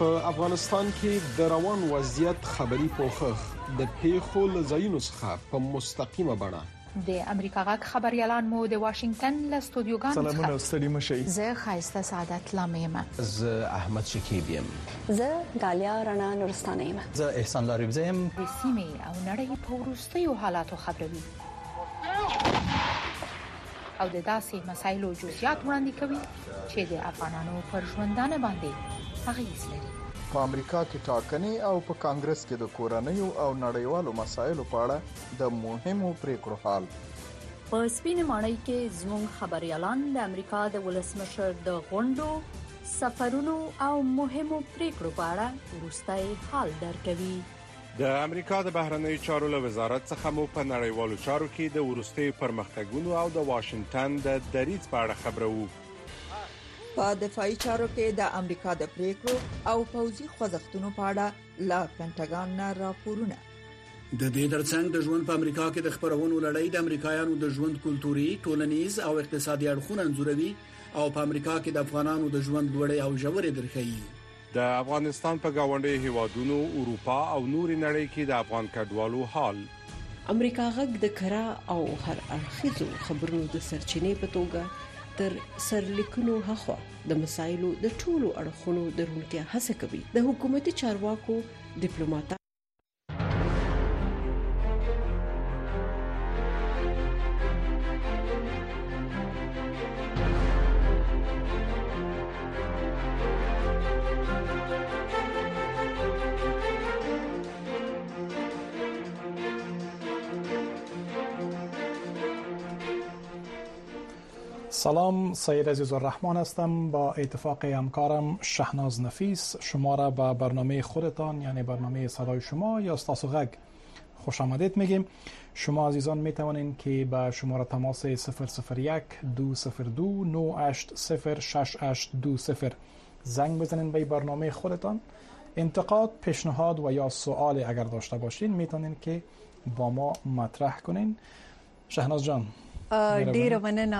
په افغانستان کې د روان وضعیت خبري پوښښ د پیښو له ځایونو څخه په مستقیمه بڼه د امریکا غږ خبريالان مو د واشنگټن له استودیوګانو سلامونه ستړي مشئ. زه خایسته سعادت لامیم. زه احمد شکیب یم. زه دالیا رڼا نورستانه یم. زه احسان لاریبزی یم. د سیمې او نړۍ په وروستیو حالاتو خبروي او د داسې مسایلو جزئیات وړاندې کوي چې د افغانانو پر ژوندانه باندې اغیز لري. په امریکا کې ټاکنې او په کانګرس کې د کورنیو او نړیوالو مسایلو په اړه د مهمو پریکړو حال. په سپینې ماڼۍ کې زموږ خبريالان د امریکا د ولسمشر د غونډو، سفرونو او مهمو پریکړو په اړه وروستي حال درکوي. د امریکا د بهرنیو چارو له وزارت څخه مو په نړیوالو چارو کې د وروستي پرمختګونو او د واشنگټن د دریځ په اړه خبرو. په دفاعي چارو کې د امریکا د پریکړو او پوځي خوځښتونو په اړه لا پینټاګان نه راپورونه. د دې ترڅنګ د ژوند په امریکا کې د خبرونو لړۍ د امریکایانو د ژوند کلتوري، ټولنیز او اقتصادي اړخونه انځوروي او په امریکا کې د افغانانو د ژوند لوړې او ژورې درښيي. د افغانستان په گاونډي هیوادونو، اروپا او نوري نړۍ کې د افغان کډوالو حال. امریکا غږ د کرا او هر اړخیزو خبرونو د سرچینې په توګه تر سرلیکونو هخوا د مسایلو د ټولو اړخونو د روڼتیا هڅه کوي. د حکومتي چارواکو، ډیپلوماټانو سلام، سید عزیز الرحمن هستم. با اتفاق همکارم شهناز نفیس شما را به برنامه خودتان یعنی برنامه صدای شما یا استاسو غږ خوش آمدید میگیم. شما عزیزان میتوانید که به شماره تماس 001 202 98 06820 زنگ بزنید به برنامه خودتان. انتقاد، پیشنهاد و یا سوال اگر داشته باشین میتونید که با ما مطرح کنین. شهناز جان ډیره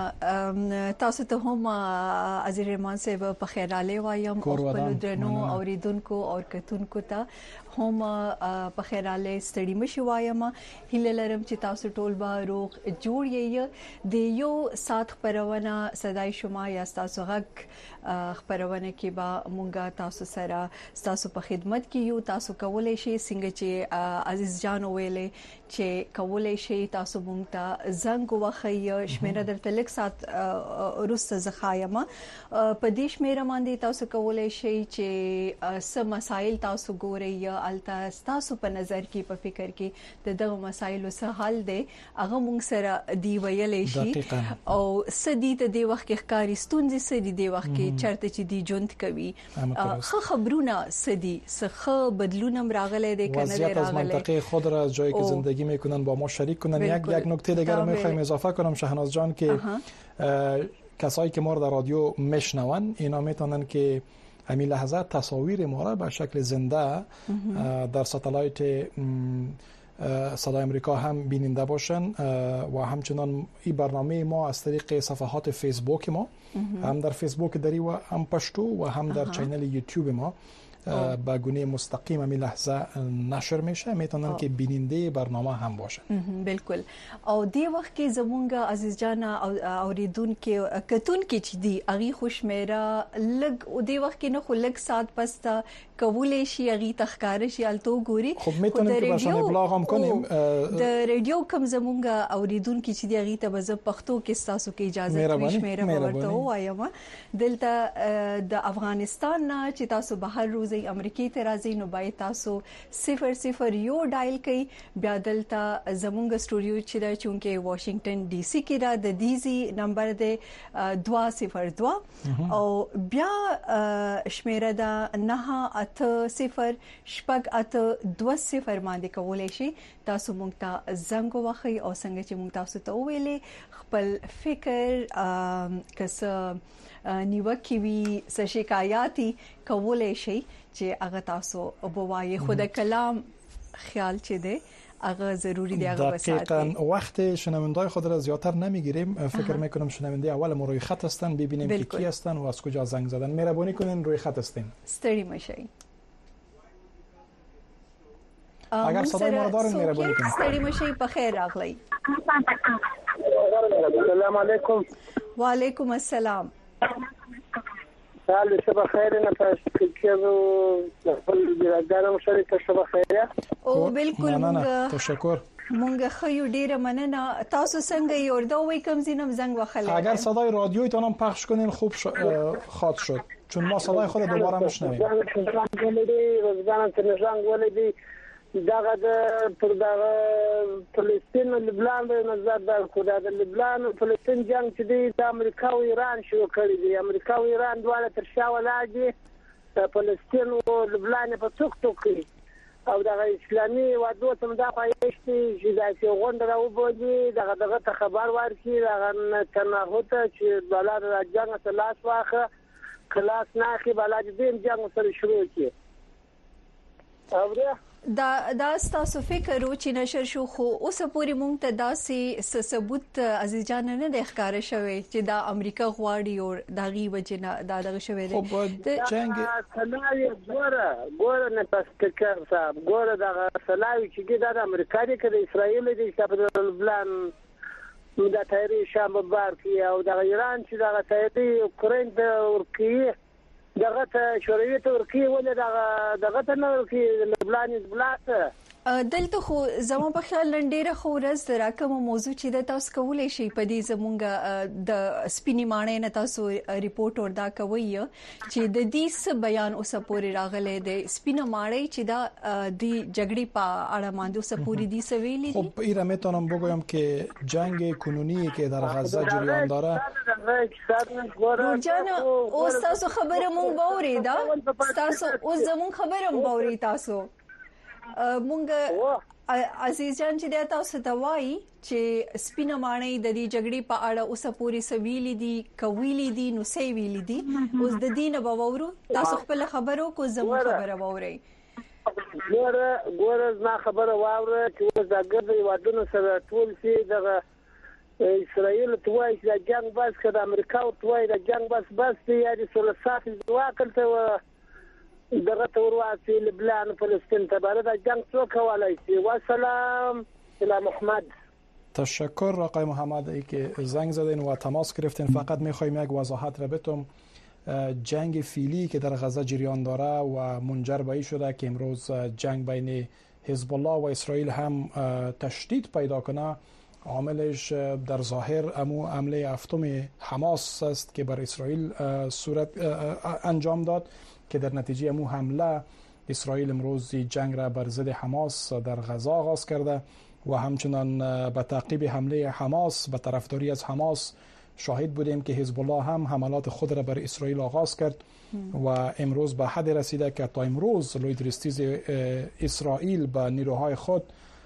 مننه. تاسو ته هم عزیز رحمان صاحب په خیر راغلی وایم. خپل درنو اوریدونکو او کتونکو ته هم په خیر راغلی ستړي مشي وایم. هیله لرم چې تاسو ټول به روغ جوړ یې. د یو سات خبرونه صداي شما یا تاسو غږ خبرونه کې به مونږه تاسو سره تاسو په خدمت کې یو. تاسو کولای شئ څنګه چې عزیز جان ویلې چې کولای شئ تاسو مونږ ته زنګ وخی شمیره درته لیک سات روسته زخایم. په دې شمیره باندې تاسو کولای شئ چې سم مسائل تاسو ګورئ یا الته تاسو په نظر کې په فکر کې د دغه مسایلو څه حل دی هغه مونږ سره دی ویلې شي او سدي ته د وخت کې ښکاری ستونزې سدي د وخت کې چرته چې دی ژوند کوي خو خبرونه سدي څه بدلونم راغله د کنه وضعیت از منطقه خود را از جایی که زندگی میکنن با ما شریک کنن. یک نکته دیگر رو میخوایم اضافه کنم شهناز جان که کسایی که ما رو در رادیو میشنون اینا میتونن که همین لحظه تصاویر ما را به شکل زنده در ساتلایت صدای امریکا هم بیننده باشن و همچنان این برنامه ما از طریق صفحات فیسبوک ما هم در فیسبوک دری و هم پشتو و هم در چینل یوتیوب ما با گونه مستقیم می لحظه نشر میشه. میتونن که بیننده برنامه هم باشن. بالکل. او دی وخت کې زمونږ عزیز جان اوریدونکو کتونکو چې دی اغي خوشمره لګ او دی وخت کې نه خو لګ سات پس تا قبول شي اغي تخکار شي التو ګوري. خب میتونیم که باشن ابلاغ هم کنیم. د ریډیو کم زمونږ اوریدونکو چې دی اغي ته بز پښتو کې تاسو کې اجازه خوشمره ورته وایم. دلته د افغانستان نه چې تاسو بهر روز امریکای ته راځي نو باید تاسو 00 یو ډایل کړئ. بیا دلته زمونږ سټوډیو چې دا چونکه واشنگټن ډي سي کې را د دیزي نمبر دی 202 او بیا شمیره دا 98 شپږ 820 باندې کولای شي تاسو مونږ ته زنګ وخی او څنګه چې مونږ تاسو ته ویلې خپل فکر کس نیوکې وی څه شکایاتي کولای شي چې هغه تاسو وبوایي. خود کلام خیال چه ده هغه ضروری دی هغه وسایل. دقیقاً وقت شنوندای خود را زیادتر نمیگیریم. فکر میکنم شنونده اول ما روی خط هستن ببینیم که کی هستن و از کجا زنگ زدن. مهربانی کنین روی خط هستین. استری مشی. اگر صدای ما را دارین مهربانی کنید. ستړي مشي په خیر راغلی. السلام علیکم. وعلیکم السلام. حال شبه خیر نه پاتې کېږو خپل برادرانو سره ته شبه خیر. او بالکل موږ تشکر. مونږ خیو ډیره مننه. تاسو څنګه یو ورته وای کوم زینم زنګ وخلې؟ اگر صدای رادیویتون هم پخش کنین خوب خاط شد چون ما صدای خود دوباره میشنویم. روزگان تنجان ولیدی دغه د پر دغه فلسطین لبنان د نظر در کودا د لبنان او فلسطین جنگ چې د امریکا او ایران شروع کړی دی. امریکا او ایران دواړه تر شا ولاړ د فلسطین او لبنان په څوک ټوکي او دغه اسلامي وادو ته دا پایشتي چې دا چې غونډه راوبودي دغه ته خبر ورکړي دغه تناهوته چې بلاد راځنه تلاش واخه کلاس نه کې بلاد دې جنگ سره شروع کړي. او دا تاسو فکر و چې نشر شو خو اوس پوری مونږ ته داسې ثبوت عزیز جان نه د ښکار شوی چې دا امریکا غواړي او دغه وجنه دا دغه شوی دی. خب جنگ سلاوی ګوره نه پستکر صاحب ګوره دا سلاوی چې د امریکا دی کې د اسرائیل دی چې په لبنان د تایری شام بار کې او د ایران چې د تایری اوکرين د ورکی دغه ته شوروي ترکیه ولې دغه ته نه ورکی لبنان بلاته دلته خو زمو په خیال لنډیره خو ورځ راکمه موضوع چې د تاسو کولای شي په دې زمونږ د سپینی مانې نه تاسو ریپورت وردا کوي چې د دې بیان اوسه پورې راغله د سپینه مانې چې دا د جګړې په اړه ماندو سپوري دي سویلي. خب ایرا میتونم بگویم که جنگ کنونی که در غزه جریان داره جان او تاسو خبره مونږ باورې دا تاسو او زمون خبره مونږ باورې تاسو مونږ عزیز جان چې تاسو ته وایي چې سپینه مانې د دې جګړې په اړه اوسه پوری سویلي دي کویلي دي نو سی ویلي دي اوس د دینه باورو تاسو خپل خبرو کو زموږ خبره باوري. ګوره زما خبره واوره چې اوس دا ګرځي وادونو سره ټول شي دغه اسرائیل توای چې جنگ بس کړه امریکا او توای د جنگ بس دی یا د سولسات ځواکل ته دغه تورواسی لبنان فلسطین ته برای د جنگ څو کولای شي. والسلام الى محمد. تشکر آقای محمد ای که زنگ زدین و تماس گرفتین. فقط میخوایم یک وضاحت را بتم جنگ فیلی که در غزه جریان داره و منجر به این شده که امروز جنگ بین حزب الله و اسرائیل هم تشدید پیدا کنه عاملش در ظاهر امو حمله هفتم حماس است که بر اسرائیل صورت انجام داد که در نتیجه امو حمله اسرائیل امروز جنگ را بر ضد حماس در غزه آغاز کرده و همچنان به تعقیب حمله حماس به طرفداری از حماس شاهد بودیم که حزب الله هم حملات خود را بر اسرائیل آغاز کرد و امروز به حد رسیده که تا امروز لوید ریستیز اسرائیل به نیروهای خود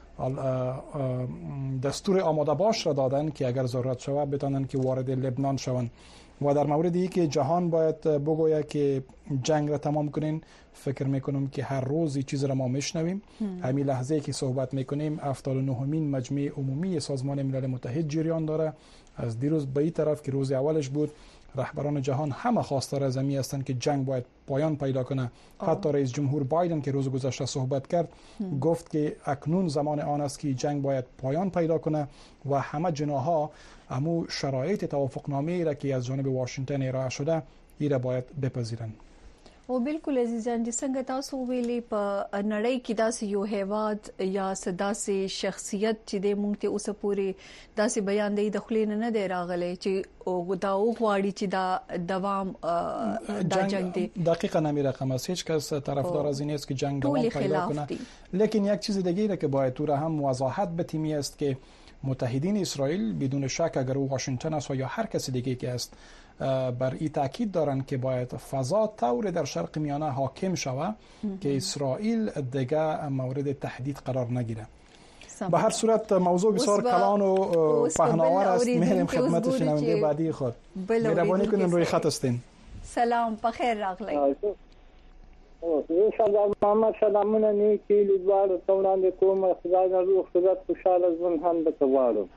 دستور آماده باش را دادن که اگر ضرورت شود بتانند که وارد لبنان شوند و در موردی که جهان باید بگوید که جنگ را تمام کنین فکر میکنم که هر روز چیز را ما میشنویم. همین لحظه که صحبت میکنیم 79مین مجمع عمومی سازمان ملل متحد جریان داره. از دیروز به این طرف که روز اولش بود رهبران جهان همه خواستار از این هستند که جنگ باید پایان پیدا کنه. حتی رئیس جمهور بایدن که روز گذشته صحبت کرد گفت که اکنون زمان آن است که جنگ باید پایان پیدا کنه و همه جناح‌ها امو شرایط توافقنامه‌ای را که از جانب واشنگتن ارائه شده ای را باید بپذیرند. او بالکل عزیزان چې څنګه تاسو ویلي په نړۍ کې داسې یو هیواد یا داسې شخصیت چې د مونږ ته اوسه پوری داسې بیان دی د خلین نه دی راغلی چې او دا غواړي چې دا دوام دا جنگ دی. دقیقاً همین رقم است. هیچ کس طرفدار از این است که جنگ دوام پیدا کنه. لیکن یک چیز دیگه را که باید تو را هم وضاحت بتیمی است که متحدین اسرائیل بدون شک اگر واشنگتن است و یا هر کسی دیگه که است بر این تاکید دارند که باید فضا طور در شرق میانه حاکم شود که اسرائیل دیگه مورد تهدید قرار نگیره. به هر صورت موضوع بسیار کلان و پهناور است. میریم خدمت شنونده بعدی خود. مهربانی کنین روی خط هستین. سلام بخیر راغلی. سلام محمد سلامونه نیکی لیدوار تونان کوم خدای روح خدای خوشاله ژوند هم بتواړو.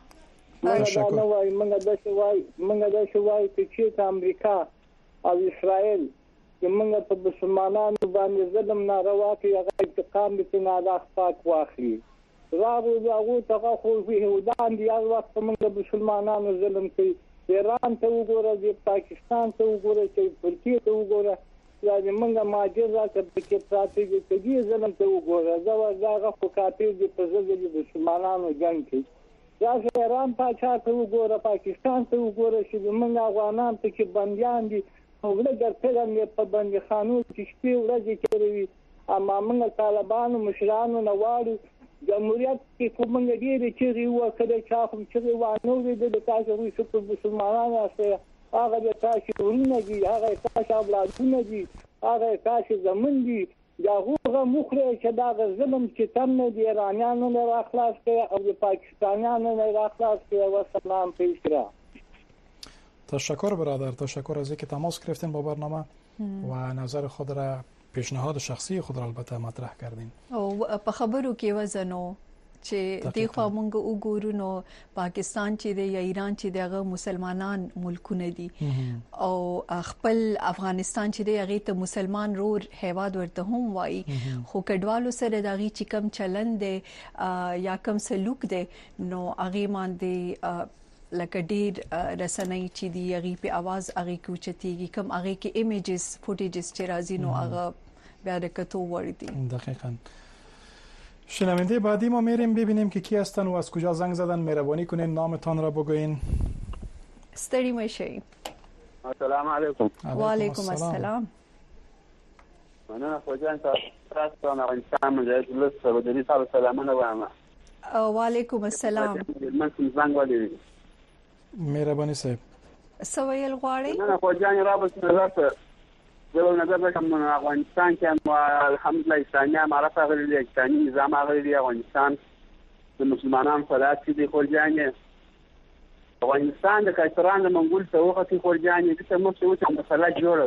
منګه د شوای چې امریکا او اسرائیل چې موږ په مسلمانانو باندې ظلم ناروا کوي هغه انتقام دې څنګه د اخفاق واخلي راغو هغه ته خو یهودان دي هغه وخت موږ مسلمانانو ظلم کوي ایران ته وګوره د پاکستان ته وګوره چې ترکیه ته وګوره یعنی موږ ماجزه کې پراته دي چې ظلم ته وګوره دا هغه فقاتي دي په ځای د مسلمانانو جنگ کوي دا ایران پاچا ته وګوره پاکستان ته وګوره چې موږ افغانان ته کې بنديان دي ولې ګرځېدل په بنديخانو کې شپې ورځې کوي اما موږ طالبانو مشرانو نه واړو جمهوریت کې کومه ډیره چې یو کله چې کوم چې وانه د تاسو وي چې مسلمانانو سره هغه د تاسو ورونه دي هغه تاسو اولادونه دي هغه تاسو زمون دي دا هغه مخره چې دا ظلم چې تم نه دي ایرانیانو نه اخلاص کوي او د پاکستانیانو نه اخلاص کوي و سلام پیش را تشکر برادر تشکر از اینکه تماس گرفتین با برنامه و نظر خود را پیشنهاد شخصی خود را البته مطرح کردین او په خبرو کې وزنو چې د خو مونږ وګورو نو پاکستان چې دی یا ایران چې دغه مسلمانان ملکونه دي او خپل افغانستان چې دی هغه ته مسلمان رور هیواد ورته هم وایي خو کډوالو سره دغه چې کم چلند دی یا کم سلوک دی نو هغه باندې لکه ډیر رسنۍ چې دی هغه په आवाज هغه کوچتيږي کم هغه کې ایمیجز فوټیجز چې راځي نو هغه بیا د کتو وړي دقیقاً شنونده بعدی ما میریم ببینیم که کی هستن و از کجا زنگ زدن مهربانی کنین نامتان را بگوین ستړي مشئ السلام علیکم و علیکم السلام مننه خوجان تاسو نه انسان مجاهد له سعودي صاحب سلامونه وایم و علیکم السلام من زنګ ولې مهرباني صاحب سویل غواړي نه خوجان را بس نظر زه نظر کوم افغانستان کې الحمدلله اسلامي امارات غوړي اسلامي نظام غوړي افغانستان د مسلمانانو فلات دي خورجانې افغانستان د کایسران د منګول ته وختي خورجانې چې موږ څه وڅ مسله جوړه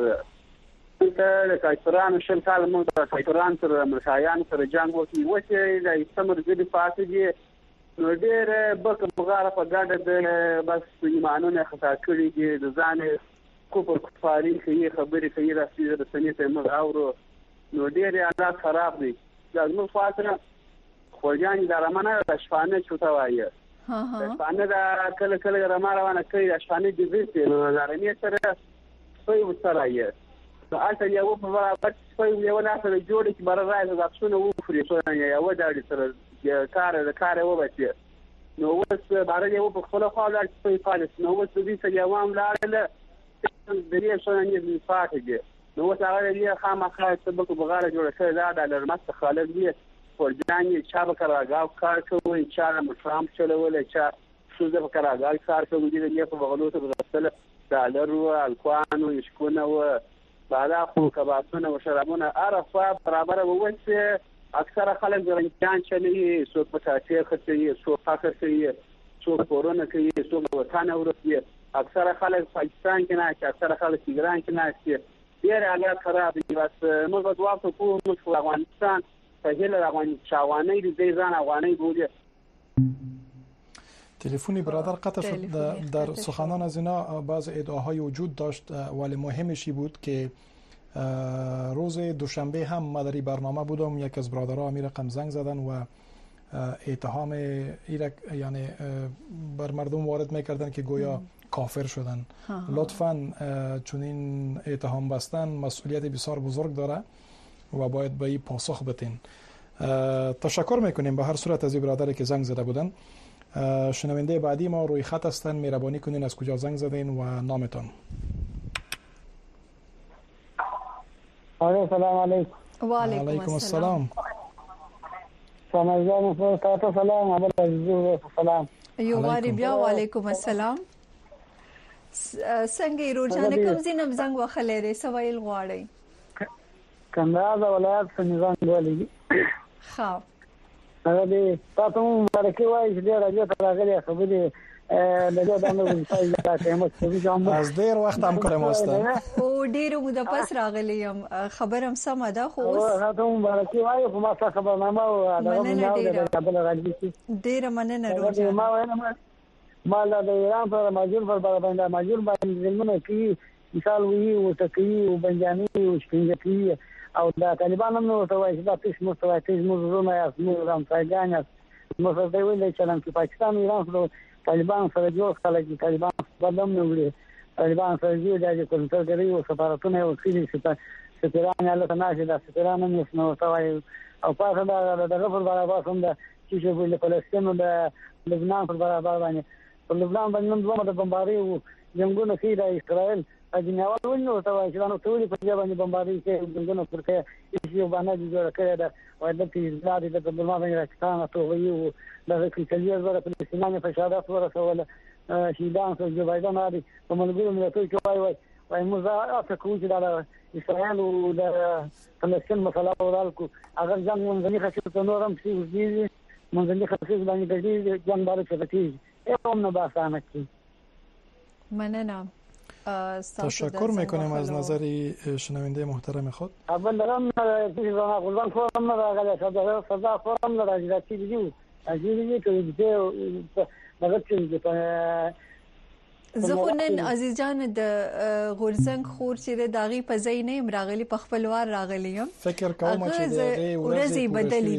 ده د کایسران شل کال موږ د کایسران سره مرشایان سره جنگ وکړو چې د استمر د فاسد دي نو ډېر بک بغاره په ګډه د بس ایمانونه خطا کړی دي د ځان کوپر کفاري کې خبرې کوي راځي د سنې ته موږ اورو نو ډېر حالات خراب دي دا موږ فاصله خوجان د رمانه د شپانه چوتا وایي شپانه دا کله کله روانه کوي د شپانه د دې نو لارنی سره سوی وسرایي نو اته یو په برابر سوی یو نه سره جوړ کی بر راځي د اپشن وو فري سو نه یو د سره کار وبچي نو وس بار یو په خپل خوا د سوی پالیس نو وس دې څه یوام لاله د دې شونه نه فاتګي نو وساره دې خامخا سبق بغاله جوړه شوی دا د لرمست خالد دی ورجاني چا کراګاو کار کوي چا مشرام چلول چا سوزه کراګال کار کوي دې په بغلوته بدل دالر او الکوان او شکونه او بالا خو کبابونه او شرابونه عرفه برابر ووسه اکثر خلک ځان چلی سو پټاټي خرڅي سو فاکر کوي سو کورونه کوي سو وطن اوري اکثر خلک پاکستان کې نه اکثر خلک ایران کې نه ډېر حالات خراب دي بس موږ په واقع کوو چې افغانستان په هیله افغانستان دې ځان افغاني بوده تلفنی برادر قطع شد در سخنان از اینا بعض ادعاهای وجود داشت ولی مهمشی بود که روز دوشنبه هم ما در این برنامه بودم یک از برادرها می رقم زنگ زدن و اتهام یعنی بر مردم وارد میکردن که گویا کافر شدن لطفاً چون این اتهام بستن مسئولیت بسیار بزرگ داره و باید به این پاسخ بدین تشکر میکنیم به هر صورت از این برادری که زنگ زده بودن شنونده بعدی ما روی خط هستن مهربانی کنین از کجا زنگ زدین و نامتان سلام علیکم و علیکم السلام سلام علیکم یو واری بیا و علیکم السلام څنګه روزانه کوم زینب زنګ وخلې رې سوایل غواړي کندهار ولایت څنګه غواړي ښه هغه دې تاسو مرکه وایي چې راځي راغلي خبرې دغه باندې وایي از دیر وخت هم کړم واسطه او ډیر مو د پس راغلیم خبرم سم ده خو اوس ته مرکه وایي خو ما څه خبرنامه او مننه ډیر ما لا د ایران پر ماجور پر باندې ماجور باندې زمونه کی مثال وی او تکي او بنجاني او شپږی او دا طالبان هم نو ته وایي دا پیش مستواتیز موږ یا موږ هم ځایګان موږ د ویلې چې د پاکستان ایران سره طالبان سره جوړ خلک دي طالبان بدلم نه وړي طالبان سره د کنټرول او سفارتونه او سفیران له تناسب د سفیران هم نو ته وایي او پاسه دا د غفر برابر هم د چې په فلسطین او د لبنان پر برابر باندې په لبنان باندې دوه د بمباري او جنگونه کې د اسرائیل اجناوال ونو ته وایي چې نو ټول په ځای باندې بمباري کې جنگونه پرته یو باندې جوړ کړی دا او د تیزلادي د بلما باندې راځان ته وایي د کلیزر ور فلسطینیان په شهادت ورسول شهیدان سره جو بایدن هادي په ملګرو ملتونو کې وایي موږ افکو چې د اسرائیل او د فلسطین مسله ورالکو اگر جنگ منځني خاصه نورم شي وزي منځني خاصه باندې د دې جنگ باندې څه هم نه باسانه کی مننه. تشکر میکنیم از نظر شنونده محترم خود. اول دارم پیشوان قربان خودم راغله صدا خودم راځي چې دیو اجازه ته دغه زه خو نن عزیز جان د غورزنګ خور چې د داغي په ځای نه مراغلي په خپلوار راغلیم فکر کوم چې د ورځې بدلې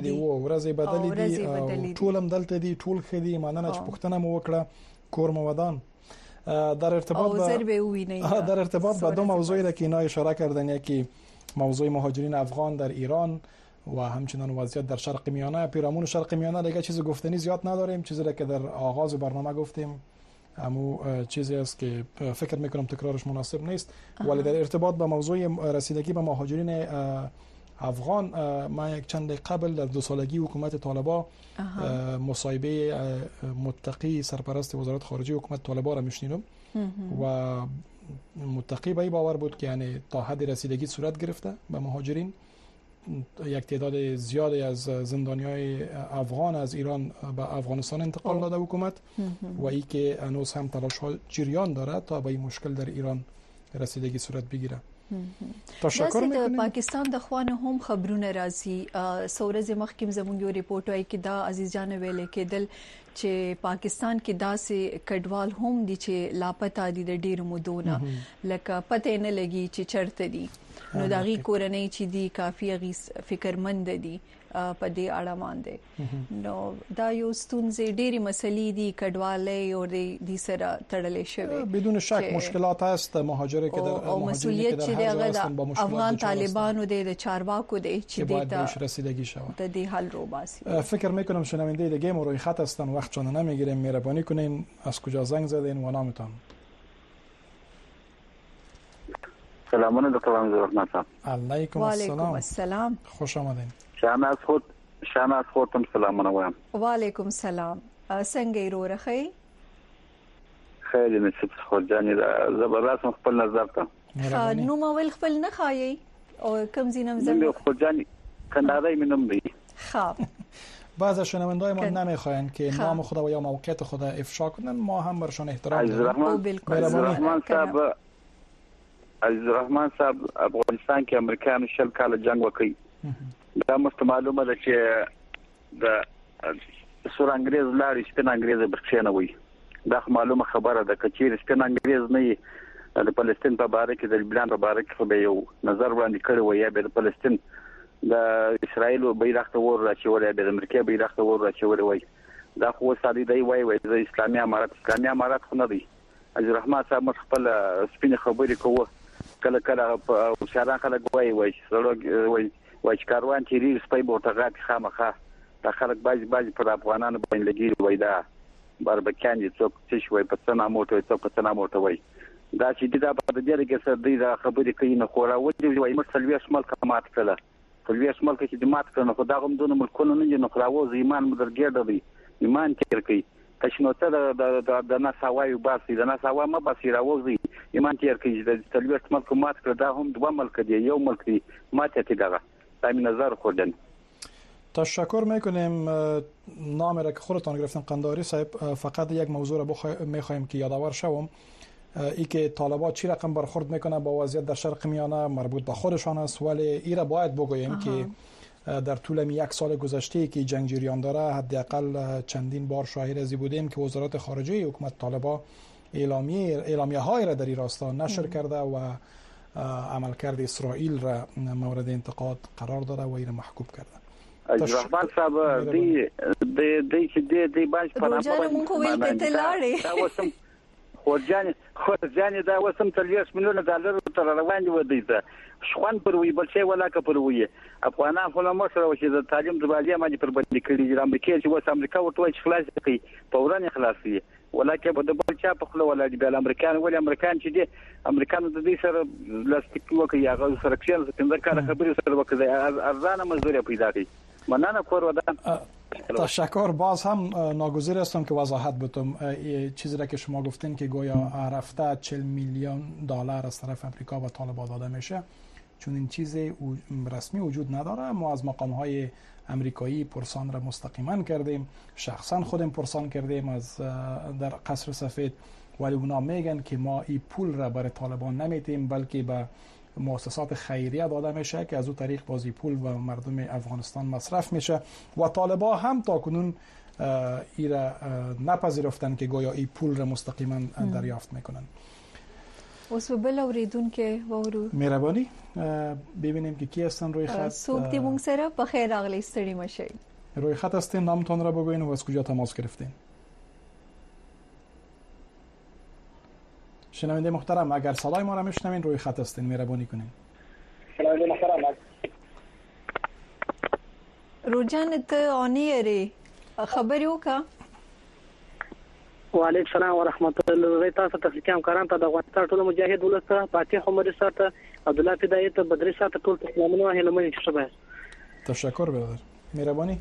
دي ټول هم دلته دي ټول خدي ماننه چې پښتنه مو وکړه کور مودان در ارتباط با دو موضوعی را که اینا اشاره کردن، یکی موضوع مهاجرین افغان در ایران و همچنان وضعیت در شرق میانه. پیرامون شرق میانه دیگه چیز گفتنی زیاد نداریم، چیزی را که در آغاز برنامه گفتیم همو چیزی است که فکر میکنم تکرارش مناسب نیست. ولی در ارتباط با موضوع رسیدگی به مهاجرین افغان، ما یک چند قبل در 2 سالگی حکومت طالبان مصاحبه متقی سرپرست وزارت خارجه حکومت طالبان را میشنیدم و متقی به این باور بود که یعنی تا حد رسیدگی صورت گرفته به مهاجرین. یک تعداد زیادی از زندانیای افغان از ایران به افغانستان انتقال داده حکومت و ای که هنوز هم تلاش ها جریان داره تا به این مشکل در ایران رسیدگی صورت بگیره. تشکر میکنم. پاکستان د خوانه هم خبرونه راځي سورز مخکیم زموږ یو ریپورت وای کې دا عزیز جان ویل کېدل چې پاکستان کې داسې کډوال هم دي چې لاپته دي د ډیر مودونه لکه پته نه لګي چې چرته دي نو داغي کورنۍ چې دي کافي غي فکرمند دي په دې اړه باندې نو دا یو ستونزې ډېری مسلې دي کډوالۍ او د سره تړلې شوی بدون شک مشکلات هست مهاجره که در مسئولیت چې د افغان طالبانو د چارواکو د چې د رسیدگی شود د دې حل رو باسي. فکر میکنم شنونده دیگه ما روی خط هستن وقتشون نمیگیریم، مهربانی کنین از کجا زنگ زدین و نامتان؟ سلامونه دکتر رحمان صاحب. علیکم السلام. خوش آمدین. شاناز خودم سلامونه وایم. و علیکم السلام. څنګه یې راخی؟ خیر نصیب خورجانی زبردست خپل نظر ته. نو مول خپل نه خایي او کم زینم زم خورجانی کندهاری منم دی. خب. بعض از شنونده‌های ما نمیخواین که نام خود و یا موقعیت خود افشا کنن، ما هم برشون احترام داریم. عزیز رحمان صاحب افغانستان کې امریکایانو 10 کال جنگ وکړي. دا مست معلومه ده چې د سور انګريز لاري سپین انګريز برښنه وي. دا معلومه خبره ده چې سپین انګريز نه د فلسطین په اړه کې د لبنان په اړه کې به یو نظر وړاندې کړی وي یا د فلسطین د اسرائیل بیرغ ته ور راچول یا د امریکا بیرغ ته ور راچول وي. دا خو سادي دی وای د اسلامي امارات خو نه دی. عزیز رحمان صاحب مخ خپل سپین خبرې کوو کله کله په شهران خلک وای چې کاروان تیری سپای بوتغات خامخه د خلک باز پر افغانانو باندې لګي وای دا بربکان دي څوک چې وای په څنا موټو څوک په څنا موټو وای دا چې دا په دې کې سره د خبرې کوي نه خورا ودی وای مرسلوي شمال کمات کړه سلوي شمال کې چې مات کړه خو دا هم دونه ملکونه نه نه خراو ایمان مدرګړ دی ایمان تیر کوي کښنو ته د ناساوي باسي د ناساوا ما باسي راوځي ایمان تیر کوي د سلوي شمال کمات کړه دا هم دوه ملک دی یو ملک دی ماته تی دغه تامین نظر خوردن. تشکر میکنیم. نام را که خودتان گرفتن قنداری صاحب، فقط یک موضوع را میخوایم که یادآور شوم، ای که طالبان چی رقم برخورد میکنه با وضعیت در شرق میانه مربوط به خودشان است، ولی این را باید بگوییم که در طول 1 سال گذشته که جنگ جریان داره حداقل چندین بار شاهد ازی بودیم که وزارت خارجه حکومت طالبان اعلامیه های را در این راستا نشر کرده و عملکرد اسرائیل را مورد انتقاد قرار داده و این را محکوم کرده. رحمان صاحب دی باندې په روجانه مونږ ویل کته لاړې دا وسم خورجانې دا وسم 30 میلیون ډالر تر روان دي ودی ته شخوان پر وی بل څه ولا کپر وی افغانان خو له مشر او چې د تعلیم د باندې باندې پر باندې کړي د امریکا چې وس امریکا ورته چې خلاص کړي فورا خلاصي ولکه په د بل چا په خله ولا د امریکان ولې امریکان چې دي امریکانو د دې سره لاستیک وکړي هغه سره کېل څنګه کار خبري سره وکړي ارزانه مزدوري پیدا کړي. مننه کورودان. تشکر. باز هم ناگزیر هستم که وضاحت بدم چیزی را که شما گفتین که گویا هر هفته 40 میلیون دلار از طرف امریکا به طالبان داده میشه، چون این چیز رسمی وجود نداره. ما از مقام‌های امریکایی پرسان را مستقیما کردیم، شخصا خودم پرسان کردیم از در قصر سفید، ولی اونا میگن که ما این پول را برای طالبان نمیتیم بلکه به مؤسسات خیریه داده میشه که از اون طریق بازی پول و مردم افغانستان مصرف میشه و طالبان هم تا کنون ایره نپذیرفتن که گویا این پول را مستقیما دریافت میکنن. اوس بل اوریدون که وورو مهرباني ببینیم که کی هستن روی خط. سوق دی مونږ سره په خیر راغلی ستړي مشي. روی خط هستین، نامتون را بگوین و از کجا تماس گرفتین. شنونده محترم اگر صدای ما را میشنوین روی خط هستین، مهربانی کنین. شنونده محترم روجان ته اونیری خبر یو کا. وعلیکم السلام ورحمت الله. تاسو ته کوم کاران ته د افغانستان ټول مجاهد ولسته فاتح عمر سره عبدالله فدایت بدر سره ټول تسلیمونه هلمه شبه. تشکر برادر. مهربانی.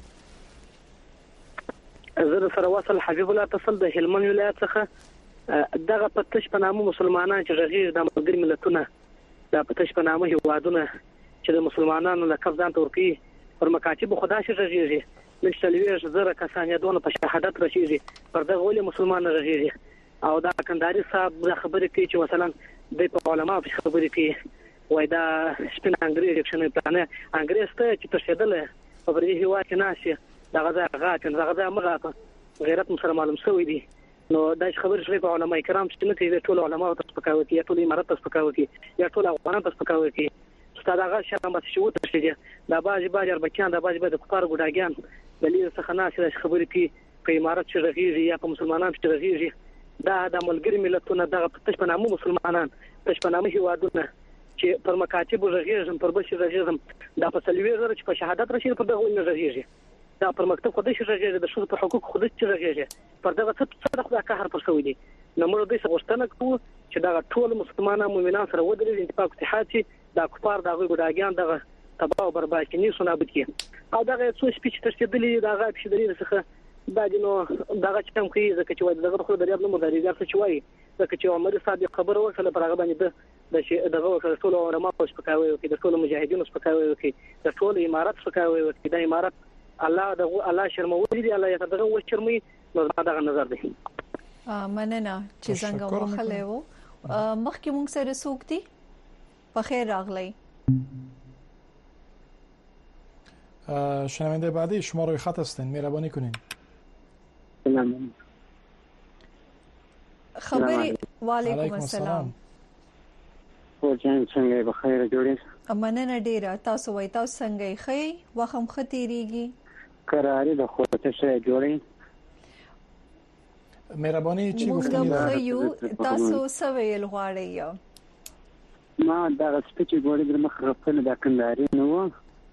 زه سره واصل حبیب الله تصل د هلمند ولایت څخه دغه پتش په نامه مسلمانان چې رغیر د ملګری ملتونه د پتش په نامه هیوادونه چې د مسلمانانو لقب ځان تورکی پر مکاتب خدا شي رغیږي نشټلوي زره کسان یادونه په شهادت رسیږي پر دغه ولې مسلمان رغیږي او دا کنداري صاحب خبرې کوي چې مثلا د علماء په خبرې کوي وای دا سپین انګریز اکشن پلان انګریز ته چې ترشدل په دې هیواد کې ناشي دغه غاټ مغه غیرت مسلمان مسوي دي. نو دا خبرې شوي په علماء کرام چې نه کوي ټول علماء ته سپکاوي یا ټول امارات ته سپکاوي یا ټول افغانان ته سپکاوي ستاسو هغه شرم به شو ته شي دا باج اربکیان دا باج د کفار ګډاګیان دلیل څخه ناشره خبرې کوي په امارات چې رغیږي یا په مسلمانانو چې رغیږي دا د ملګری ملتونو دغه پتش په نامه مسلمانان پتش په نامه هیوادونه چې پر مکاتب رغیږي پر بشي رغیږي دا په سلوي زره چې په شهادت راشي پر دغه نه رغیږي دا پر مکتب خودی شي رغیږي د شو په حقوق خودی چې رغیږي پر دغه څه د قهر پر شوې دي. نو موږ د څه غوښتنه کوو چې دا ټول مسلمانانو مؤمنان سره ودرېږي اتفاق اتحاد دا کفار دغه ګډاګیان دغه تباہ او برباد کړي سونه بد کی او دغه څو سپیچ تشکیلې دغه په دلیل څخه دا نو دغه چې کوم کوي ځکه چې دغه خو دریاب نو مداري ځکه چې وایي ځکه چې عمر صادق خبر ورکړه پر هغه باندې د شي دغه ټول علماء په سپکاوي او د ټول مجاهدینو سپکاوي او د ټول امارات سپکاوي او د امارات الله شرمولي دي الله یې دغه و شرمي نو دغه نظر دی. مننه چې څنګه مخاله وو مخکې مونږ سره سوق دي په خیر راغلی. شنونده بعدی شما روی خط هستین، مهربانی کنین. خبری وعلیکم السلام. ورجان څنګه به خیر جوړې؟ مننه ډیره. تاسو وای تاسو څنګه خې وخم ختیریږي قراری د خو ته څه جوړې؟ مهربانی چی گفتین؟ تاسو سویل غواړی؟ ما دا سپیچ ګورې د مخ غفله د کنداري نو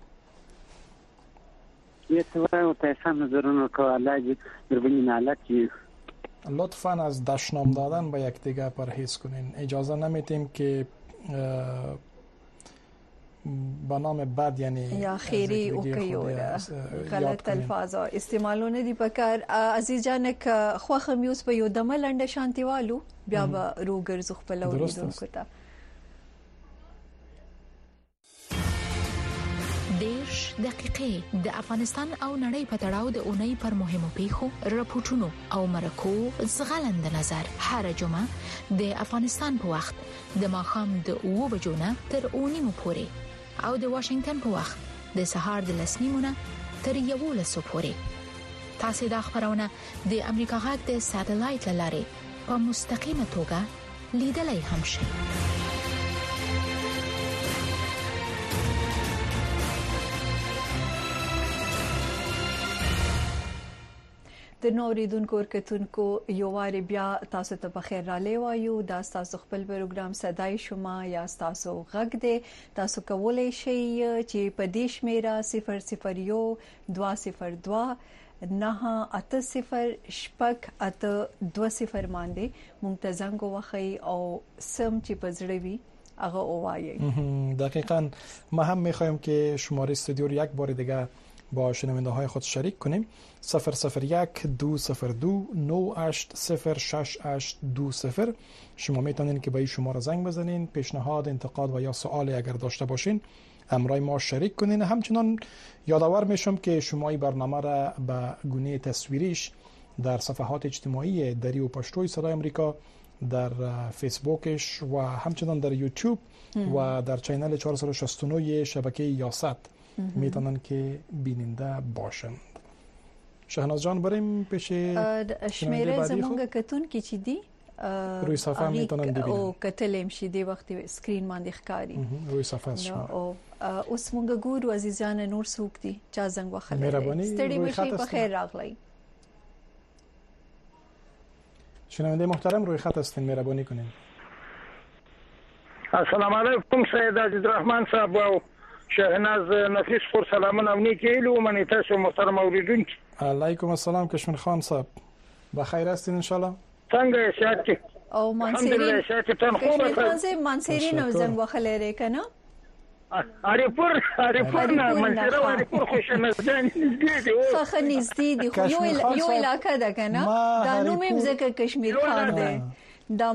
یه تو تاسو نظرونه کوله در بین حالتی. لطفاً از دشنام دادن به یکدیگر پرهیز کنین. اجازه نمیتیم که به نام بد یعنی یا خیری او کیوره غلط الفاظ استعمالونه دي پکار. عزیز جانک خو خمیوس په یو دمه لنډه شانتیوالو بیا به روګرز خپل اوریدونکو ته دیش دقیقې د افغانستان او نړۍ په تړاو د اونۍ پر مهمو پیښو راپورټونو او مرکو زغلند نظر هر جمعه د افغانستان په وخت د ماښام د 2 بجو نه تر 9 پورې او د واشنگټن په وخت د سهار د 10 نه تر 11 پورې. تاسو د خبرونه د امریکا غږ د ساتلایت لارې په مستقیمه توګه لیدلای هم شئ. د نوریدونکو ورکتونکو یو واری بیا تاسو ته په خیر را لوایو. دا تاسو خپل پروګرام صداي شما یا تاسو غږ دی. تاسو کولای شئ چې په دې شمیره 001-202 980-820 باندې مونږ ته زنګ ووهئ او سم چې په زړه وي هغه ووایئ. دقیقاً ما هم می‌خوایم که شماره استودیو رو یک بار دیگه با شنونده های خود شریک کنیم. 001-202-980620. شما میتونین که به این شماره زنگ بزنین، پیشنهاد، انتقاد و یا سوالی اگر داشته باشین همراه ما شریک کنین. همچنان یادآور میشم که شما این برنامه را به گونه تصویریش در صفحات اجتماعی دری و پشتوی صدای آمریکا، در فیسبوکش و همچنان در یوتیوب و در چینل 469 شبکه یاست میتونن که بیننده باشند. شهناز جان بریم پیش شمیره زمونږ کتون کې چې دی روی صفحه میتونن ببینن او کتلم شي دی وخت سکرین باندې ښکاری روی صفحه شما او اوس مونږ ګورو عزیزان نور څوک دي چا زنګ وخت مهرباني ستړي مشي په خیر راغلی. شنونده محترم روی خط هستین، مهربانی کنین. السلام علیکم سید عزیزالرحمن صاحب او شهناز نفیس خور سلامونه او نیکی ایلو منی تاسو محترم اوریدونکو. علیکم السلام کشمیر خان صاحب، بخیر هستین ان شاء الله؟ څنګه شاتي او منصورین کشمیر خان صاحب منصورین او زنګ وخلې ری کنه اریپور نه منصور اریپور خوشنه ځان نږدې دی او څخه نږدې دی خو یو علاقه ده کنه دا نوم یې ځکه کشمیر خان دی. در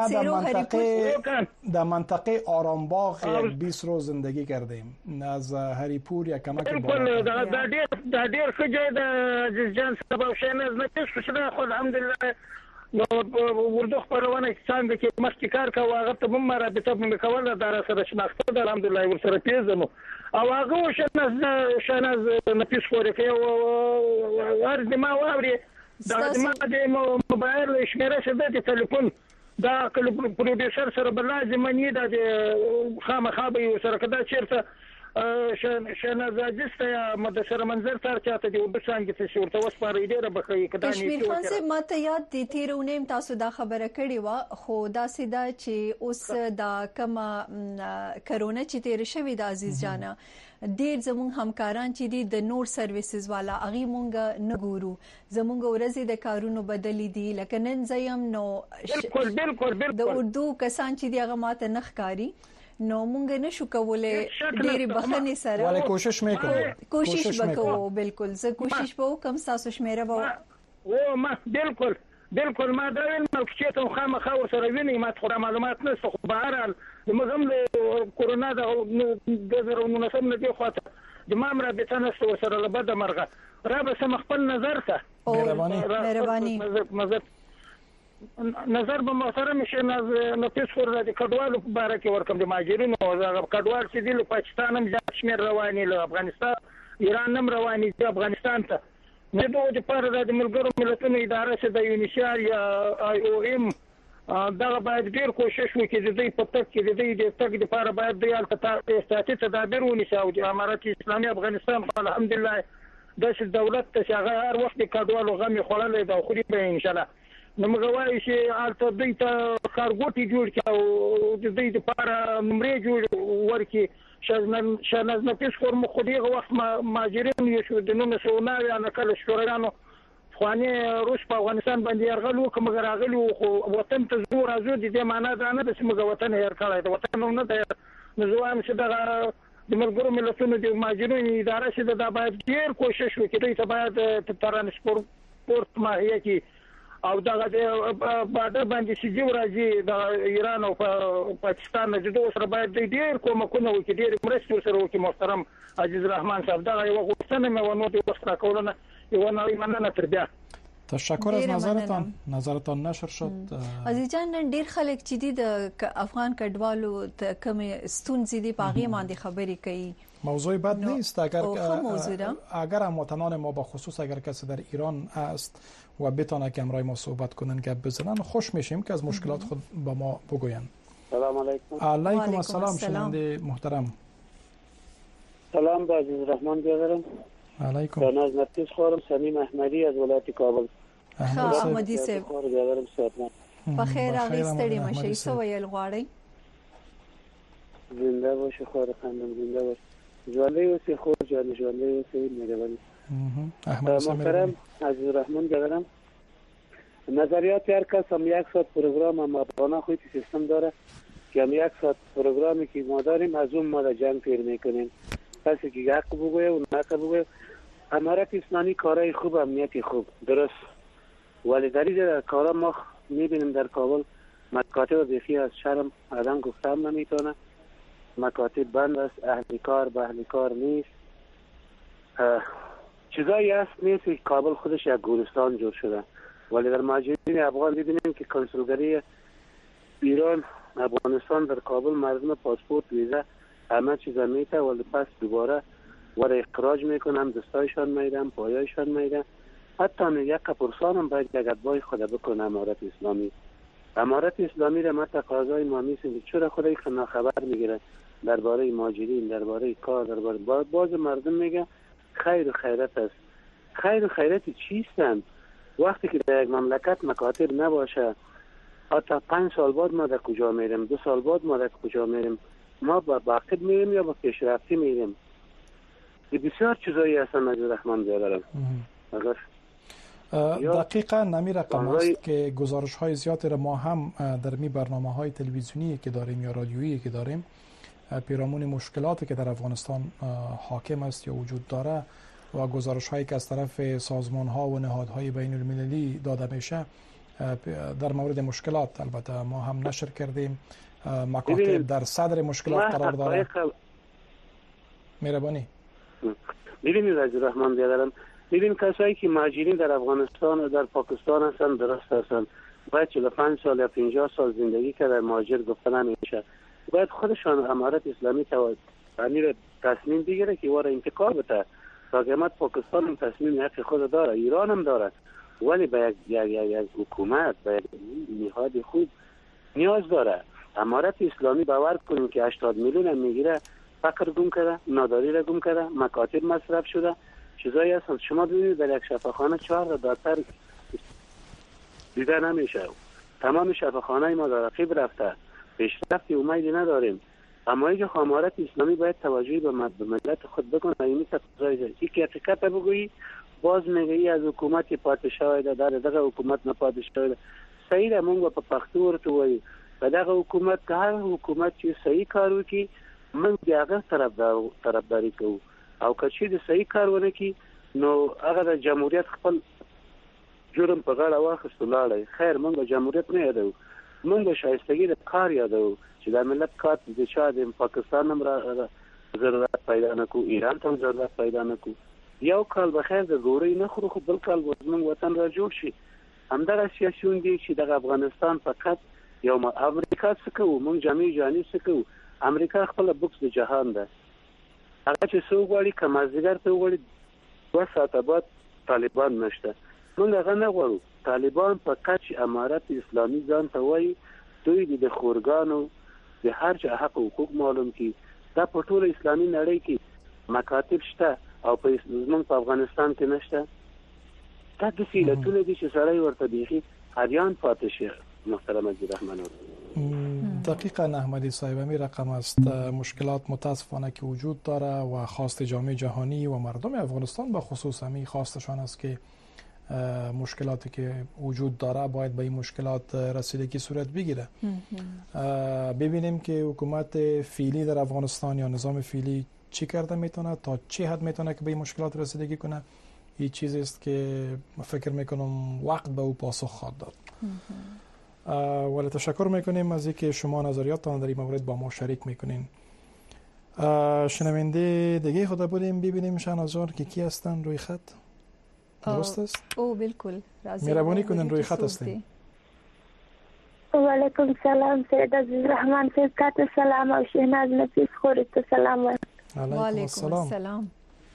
منطقه آرامباغ 20 روز زندگی کردیم. از هریپور یک کمک بالاتر. دا ډیر ښه ځای ده عزیز جان صاحب او شهناز نفیس خوشنه خو الحمدلله ورده خبرونه څنګه چې مخکې کار کوي هغه ته هم رابطه مې کوله دا سره شناخته ده الحمدلله ورسره پیژنو او هغه شهناز نفیس خوري کوي او ارزه ما واوري دا د موبایل شمیره شته د ټلیفون دا کله پروډوسر سره بل لازم نه د خامخا به سره کدا چیرته شهناز عزیز ته مدثر منظر تر چاته دی وبسانګ ته شورته وسپاره ډیره بخې کدا نه کشمیر خان صاحب ماته یاد دي تیرونیم تاسو دا خبره کړې و خو دا سیدا چې اوس دا کما کرونا چې تیر شوی د عزیز جانا ډیر زموږ همکاران چې دي د نور سرویسز والا اغي مونږ نه ګورو زموږ ورځې د کارونو بدلی دي لکه نن زیم نو بالکل د اردو کسان چې دی هغه ماته نخکاری نو مونږ نشو کولای ډېر بخنه سره ولی کوشش میکنم کوشش وکړو بالکل زه کوشش وکم تاسو شمیره او ما بالکل ما دا ویل نو چې ته خامخا سره ویني ما ته معلومات نشته خو بهرحال موږ هم کورونا د 2019 نه دی خواته د مامره به تاسو سره له بده مرغه را به سم خپل نظر ته مهرباني نظر به محترم شهناز نفیس خور د کډوالو په اړه کې ورکم د ماجرینو او کډوال چې د پاکستان هم ځات شمیر رواني له افغانستان ایران هم رواني د افغانستان ته نه دوه د پاره د ملګرو ملتونو اداره چې د یونیسیار یا آی او ام دا باید ډیر کوشش وکړي د دې په تک کې د دې د تک د پاره باید د احتیاطي تدابیر ونیسي او د امارات اسلامي افغانستان الحمدلله د دولت ته هغه هر وخت د کډوالو غمي خړلې دا خوري به ان شاء الله نو موږ وایو چې البته دوی ته کارګوټي جوړ کړي او د دې لپاره نمرې جوړ ورکړي شهناز نفیس خور مخ دغه وخت ماجرین یو شو د 1990 انا کله شورویانو خواني روس په افغانستان باندې يرغلو کوم راغلو خو وطن ته زور راځو د دې معنا دا نه چې موږ وطن هر کړای د وطن نه د نظام چې د ملګرو ملتونو د ماجرین اداره چې دا باید ډیر کوشش وکړي ته باید ترانسپورت ماهیه کې او دا د بادر باندې چې جوړ راځي د ایران او پاکستان د دوه سره باید ډیر کومکونه وکړي ډیر مرستې سره وکړي محترم عزیز الرحمن صاحب دا یو غوښتنه مې ونه د وسره کولنه یو نه مننه تر بیا تشکر از نظرتان نشر شد. عزیز جان، نن ډیر خلک چې دي د افغان کډوالو ته کوم ستونزې دي پاغي باندې خبرې کوي. موضوع بد نیست اگر هموطنان ما با خصوص اگر کسی در ایران است و بتونه که همراه ما صحبت کنن گپ بزنن خوش میشیم که از مشکلات خود با ما بگوین. سلام علیکم. علیکم السلام شنونده محترم. سلام با عزیز رحمان بیادرم. علیکم. ناز نفیس خورم سمیم احمدی از ولایت کابل. احمدی صاحب خور بیادرم صحتمند. بخیر اغیستړي مشي سو ویل غواړي. زنده باشی خور خندم زنده باش. ژوندۍ اوسې خور جان ژوندۍ اوسې مهرباني. محترم عزیز رحمان بیادرم. نظریات هر کس هم 1 ساعت پروگرام هم افغانا خودی سیستم داره که هم 1 ساعت پروگرامی که ما داریم از اون ما جنگ پیر میکنیم. کسی که حق بگویه و نقه بگویه. امارت اسلامی کارهای خوب امنیتی خوب درست ولی در این کارا ما میبینیم در کابل مکاتب بیخی از شرم آدم گفتم نمیتونه. مکاتب بند است، اهل کار به اهل کار نیست. چیزایی هست نیست که کابل خودش یک گورستان جور شده. ولی در مهاجرین افغان دیدیم که کنسولگری ایران افغانستان در کابل مردم پاسپورت ویزا همه چیزا میته ولی پس دوباره ولی اخراج میکنم دستایشان میدم پایایشان میدم. حتی یک پرسان هم باید یک ادبای خود بکنه امارت اسلامی. امارت اسلامی را ما تقاضای ما میسیم چرا خودی ناخبر میگیره درباره مهاجرین، درباره کار، درباره باز مردم میگه خیر و خیرت است. خیر و خیرت چیستن؟ وقتی که در یک مملکت مکاتب نباشه حتی 5 سال بعد ما در کجا میریم، 2 سال بعد ما در کجا میریم؟ ما با باقی میریم یا با پیشرفتی میریم؟ بسیار چیزایی هستن عزیز رحمان بیادرم. اگر دقیقا نمی رقم است که گزارش های زیادی را ما هم در می برنامه های تلویزیونی که داریم یا رادیویی که داریم پیرامون مشکلاتی که در افغانستان حاکم است یا وجود داره و گزارش هایی که از طرف سازمان ها و نهادهای بین المللی داده میشه در مورد مشکلات البته ما هم نشر کردیم. مکاتب در صدر مشکلات قرار داره. مهربانی. ببینید عزیز رحمان بیادرم، ببین کسایی که مهاجرین در افغانستان و در پاکستان هستن درست هستن باید 45 سال یا 50 سال زندگی که در مهاجر گفته نمیشه. باید خودشان امارت اسلامی تعمیر تصمیم بگیره که واره انتقال بده. حکومت پاکستان هم تصمیم حق خود داره، ایران هم داره، ولی به یک حکومت به یک نهاد خوب نیاز داره. امارت اسلامی باور کنیم که 80 میلیون هم میگیره، فقر گم کرده، ناداری را گم کرده، مکاتب مصرف شده، چیزایی هستند. شما ببینید در یک شفاخانه 4 دکتر دیده نمیشه. تمام شفاخانه ما در عقب رفته، پیشرفتی امیدی نداریم. اما اینجا امارت اسلامی باید توجهی به ملت خود بکنه. این تقاضای که حقیقت بگویی باز میگی از حکومت پادشاهی در دغه حکومت نه پادشاهی صحیح مونږ په پښتو ورته وایي په دغه حکومت که هر حکومت چې صحیح کار وکړي موږ د هغه طرفداري کوو او که چې د صحیح کار ونه کړي نو هغه د جمهوریت خپل جرم په غاړه واخیست ولاړی. خیر موږ جمهوریت نه یادو، موږ شایستګي د کار یادو چې د ملت کار د چا د پاکستان هم ضرورت پیدا نکو، ایران ته ضرورت پیدا نکو. یو کال بخیر د ګوري نه خو بل کال زموږ وطن را جوړ شي. همدغه سیاسيون دي چې د افغانستان فقط یو امریکا څخه و موږ جامي څخه امریکا خپل بوکس د جهان ده. هغه چې څو غواړي کمازګر ته وړي 2 ساعته بعد طالبان نشته. موږ هغه نه غواړو. طالبان فقط چې امارت اسلامي ځان ته وایي دوی د خورګانو د هر چا حق او حقوق معلوم کی. دا په ټول اسلامي نړۍ کې مکاتب شته او په زمونږ په افغانستان کې نشته. دا د سیلتونه دي چې سړی ورته دیږي هریان پاتې شي. محترم عزیز رحمان دقیقاً احمدی صاحب می رقم است. مشکلات متاسفانه که وجود داره و خواست جامعه جهانی و مردم افغانستان به خصوص همی خواستشان است که مشکلاتی که وجود داره باید به این مشکلات رسیدگی صورت بگیره. ببینیم که حکومت فعلی در افغانستان یا نظام فعلی چی کرده میتونه، تا چه حد میتونه که به این مشکلات رسیدگی کنه. این چیزی است که فکر میکنم وقت به او پاسخ خواهد داد. ولی تشکر میکنیم از اینکه شما نظریاتتان در این مورد با ما شریک میکنین. شنونده دیگه خدا بودیم ببینیم شهناز جان که کی هستن روی خط. درست است؟ او بالکل. مهربانی کنین روی خط هستین. و علیکم السلام سید عزیز رحمان صاحب ته سلام او شهناز نفیس خورت سلام و علیکم السلام.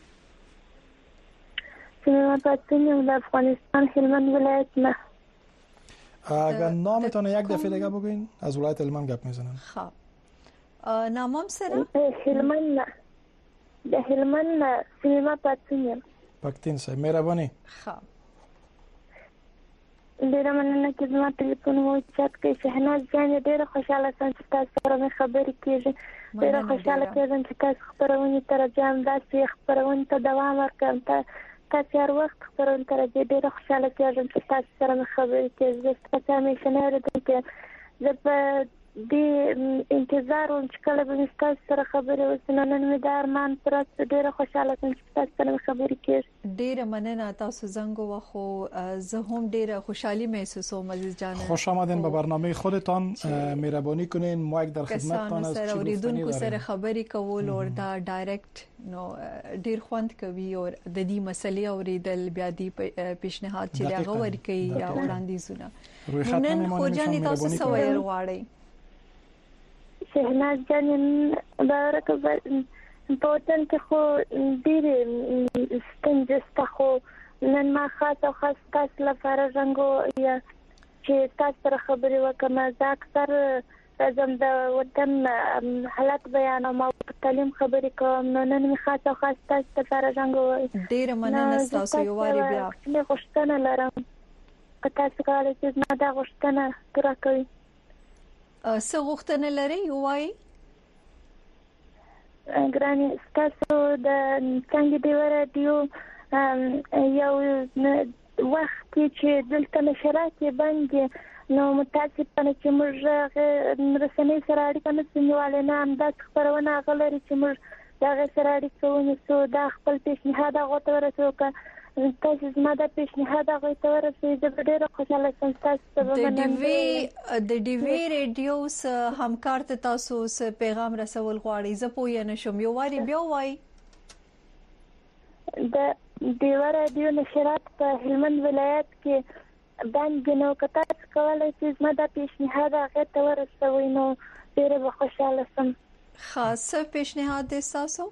سیما پاتونیم در افغانستان هلمند ولایت نه. اگر نامتون یک دفعه دیگه بگوین از ولایت هلمند گپ میزنن. خب نامم سره هلمند نه. د هلمند سیما پاتونیم. پکتین صاحب مهربانی. خب ډیره مننه چې زما ټلیفون مو چت کې شهناز جان ډیره خوشاله سم چې تاسو سره خبرې کیږي. ډیره خوشاله کېږم چې تاسو خبرونه تر جام داسې خبرونه ته دوام ورکړم. تاسو هر وخت خبرونه تر ډیره خوشاله کېږم چې تاسو سره خبرې کیږي. تاسو همیشه نه ورته چې زه په دې انتظار وم چې کله به تاسو سره خبرې وکړم. نن مې د ارمان پر ډیره خوشاله کوم چې تاسو سره خبرې کیږي. ډیره مننه تاسو زنګ وخو زه هم ډیره خوشحالي محسوسوم عزیز جان. خوش آمدین به برنامه خودتان. مهربانی کنین ما یک در خدمتتان از اوریدونکو سره خبرې کول او دا ډایرکټ نو ډیر خوند کوي او د دې مسلې اوریدل بیا دې پیشنهاد چې هغه ورکړي یا وړاندیزونه. نن خو جان تاسو سوال غواړئ شهناز جان بارک په وطن کې خو ډېرې ستونزې شته خو نن ما خاص تاسو لپاره څنګه یا چې تاسو سره خبرې وکړم. زه اکثر زم د وطن حالت بیانوم او تعلیم خبرې کوم. نن مې خاص تاسو لپاره څنګه ډېره مننه تاسو یو واري بیا نه غوښتنه لرم که تاسو کولای شئ ما دا غوښتنه پوره کړئ. څه غوښتنه لرئ وایي؟ ګراني تاسو د څنګه دی رادیو یو وخت چې دلته نشرات باندې نو متاسفانه چې موږ رسنۍ سره اړیکه نه سنواله نه هم د خبرونه غلري چې موږ دا سره اړیکه ونیسو. دا خپل پیشنهاد غوته ورسوکه تاسو زما د پیشنهاد غوته ورسوي د ډېر خوشاله سم تاسو د ډي وی ریډیو سره همکار ته تاسو سره پیغام رسول غواړئ. زه پوه نه شم یو واری بیا وایي. د ډي وی ریډیو نشرات په هلمند ولایت کې باندې نو کتاب کولای چې زما د پیشنهاد غوته ورسوي نو ډېر خوشاله سم. خاصه پیشنهاد دي تاسو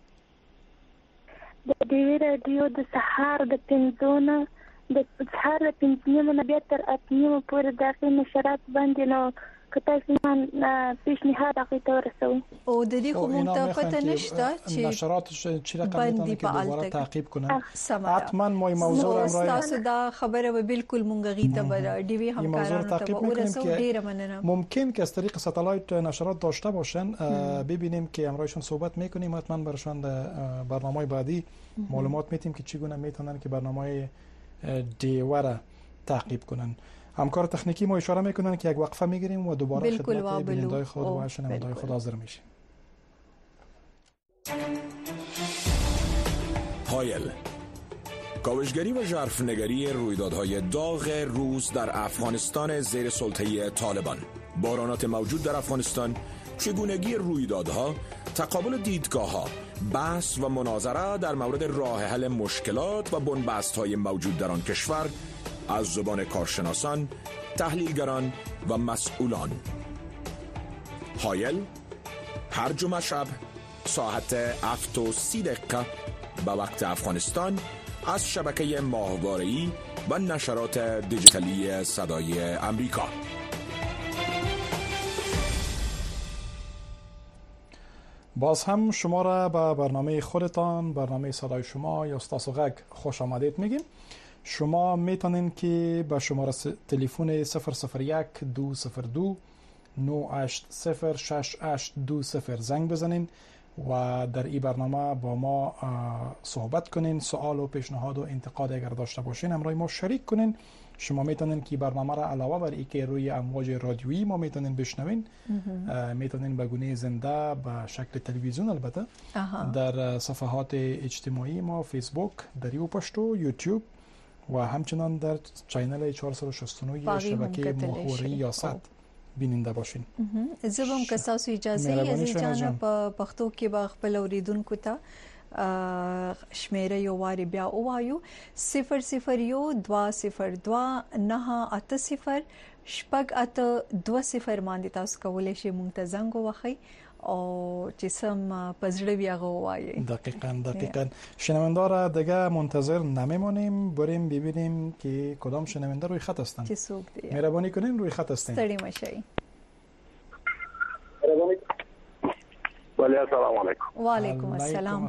د ډي وی ریډیو د سهار د 5 نه د سهار د 5 نه بیا تر 8 پورې د نشرات باندې نو کتاب من پیشنهاد غوته ورسوي. او د دې خو مونږ ته پته نشته چې نشرات چې رقم میتونه که دوباره تعقیب کنن. حتما ما موضوع امروز تاسو دا خبره به بالکل مونږ غیته به ډي وی همکارانو ته ورسو. ډیره مننه. ممکن که از طریق ساتلایت نشرات داشته باشن ببینیم که امروزشون صحبت میکنیم. حتما براشون برنامه‌های بعدی معلومات میتیم که چگونه میتونن که برنامه دیواره تعقیب کنن. همکار تکنیکی ما اشاره میکنن که یک وقفه میگیریم و دوباره خدمت بینندگان خود و شنوندگان خود حاضر میشیم. هایل کاوشگری و ژرفنگری رویدادهای داغ روز در افغانستان زیر سلطه طالبان. بحرانات موجود در افغانستان، چگونگی رویدادها، تقابل دیدگاه‌ها، بحث و مناظره در مورد راه حل مشکلات و بنبست‌های موجود در آن کشور از زبان کارشناسان، تحلیلگران و مسئولان. هایل هر جمعه شب ساعت 7:30 به وقت افغانستان از شبکه ماهواره‌ای و نشرات دیجیتالی صدای امریکا. باز هم شما را به برنامه خودتان، برنامه صدای شما یا استاس غگ خوش آمدید میگیم. شما میتونین که به شماره تلفن 001 202 980 6820 زنگ بزنین و در این برنامه با ما صحبت کنین. سوال و پیشنهاد و انتقاد اگر داشته باشین همراه ما شریک کنین. شما میتونین که برنامه را علاوه بر اینکه روی امواج رادیویی ما میتونین بشنوین، میتونین به گونه زنده به شکل تلویزیون البته در صفحات اجتماعی ما، فیسبوک، دریو پشتو، یوتیوب و همچنان در چینل 469 شبکه ماهواره‌ای یاست بیننده باشین. زبم که تاسو اجازه یې ځان په پښتو کې به خپل اوریدونکو ته شمیره یو واری بیا اوایو 001202980 شپږ اته 20 باندې تاسو کولای شئ مونږ ته زنګ ووهئ او چې سم پزړه بیا غوایي. دقیقاً شنوندار دیگه منتظر نمیمونیم، بریم ببینیم که کدام شنونده روی خط هستن. چه سوق دی مهربانی کنین روی خط هستین. ستړي مشئ. بله السلام علیکم. و علیکم السلام.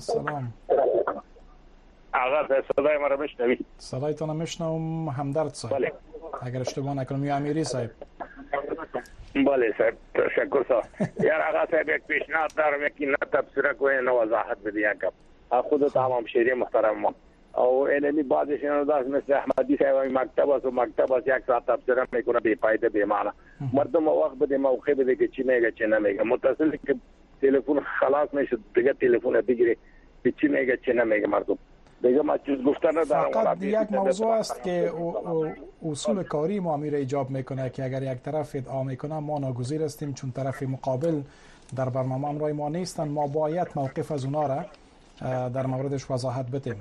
آقا صدای ما رو میشنوید؟ صدایتون میشنوم همدرد صاحب. بله. اگر اشتباه نکنم یا امیری صاحب. بله صاحب تشکر صاحب. یار آقا صاحب یک پیشنهاد دارم که نه تبصره کنین و وضاحت بدین کم. خود تمام شهری محترم ما. او اینمی بعضی شنوندگان مثل احمدی صاحب مکتب است یک ساعت تبصره میکنه بی فایده بی معنی. مردم وقت بده موقع بده که چی میگه چی نمیگه. متصل که تلفن خلاص میشه دیگه تلفن بگیره چی میگه چی نمیگه مردم. دیگه ما چیز گفتن ندارم. فقط یک موضوع است که اصول کاری ما میره ایجاب میکنه که اگر یک طرف ادعا میکنه ما ناگزیر هستیم چون طرف مقابل در برنامه همراه ما نیستن، ما باید موقف از اونا را در موردش وضاحت بدیم.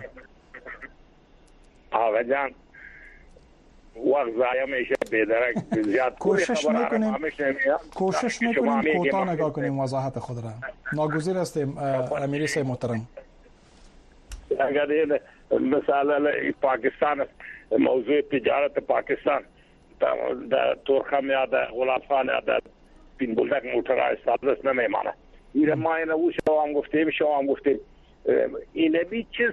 آقا جان وقت ضایع میشه بی‌درک زیاد کوشش میکنیم کوتاه نگاه کنیم وضاحت خود را. ناگزیر هستیم امیری صاحب محترم. اگر مثلا پاکستان موضوع تجارت پاکستان در ترخم یا در غلام خان یا در پین بلدک موتر استادرس نمیمانه. ایره ما اینه او شما هم گفتیم اینه بی چیز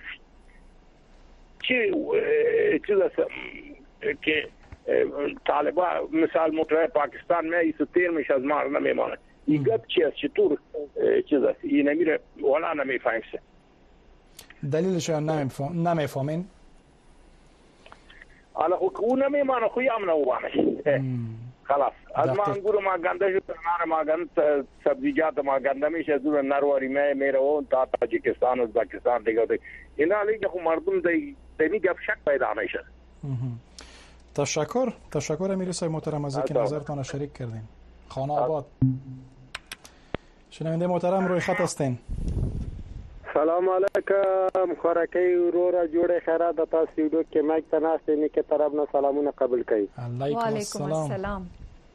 است که طالبان مثال موتر پاکستان میں ایسو تیر میشه از مار نمیمانه. این گپ چی است چطور چیز است اینه میره ولا نمیفهمشه. دلیلش نمیفهمین؟ حالا اون نمیمانه خوی هم نوانه خلاص از ما انگور ما گنده شد ما گنده سبزیجات ما گنده میشه زور نرواری میره اون تا تاجیکستان و ازبکستان دیگه اینا لیگه خو مردم دیمی گپ شک پیدا میشه. تشکر امیری صاحب محترم از اینکه نظرتان شریک کردین. خانه آباد. شنونده محترم روی خط هستین. سلام علیکم خورکی ورور جوړه خیرات د تاسو یو کې مایک تناسته نه کې طرف نه سلامونه قبول کړئ. وعلیکم السلام.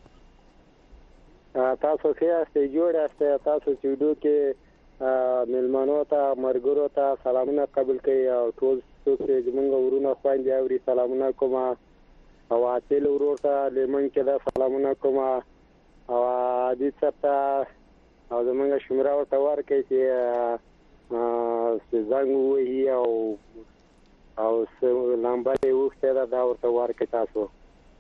تاسو ښه یاست جوړه است تاسو چې کې ملمنو ته مرګرو ته سلامونه قبول کړئ او ټول څوک چې موږ ورونه خويندې اوري سلامونه کوم او اتل ورور ته لمن کې دا سلامونه کوم او دې څه او زمونږ شمره ورته ورکړي چې زنګ وهي او لامبای وخته دا ورته ورکړي تاسو.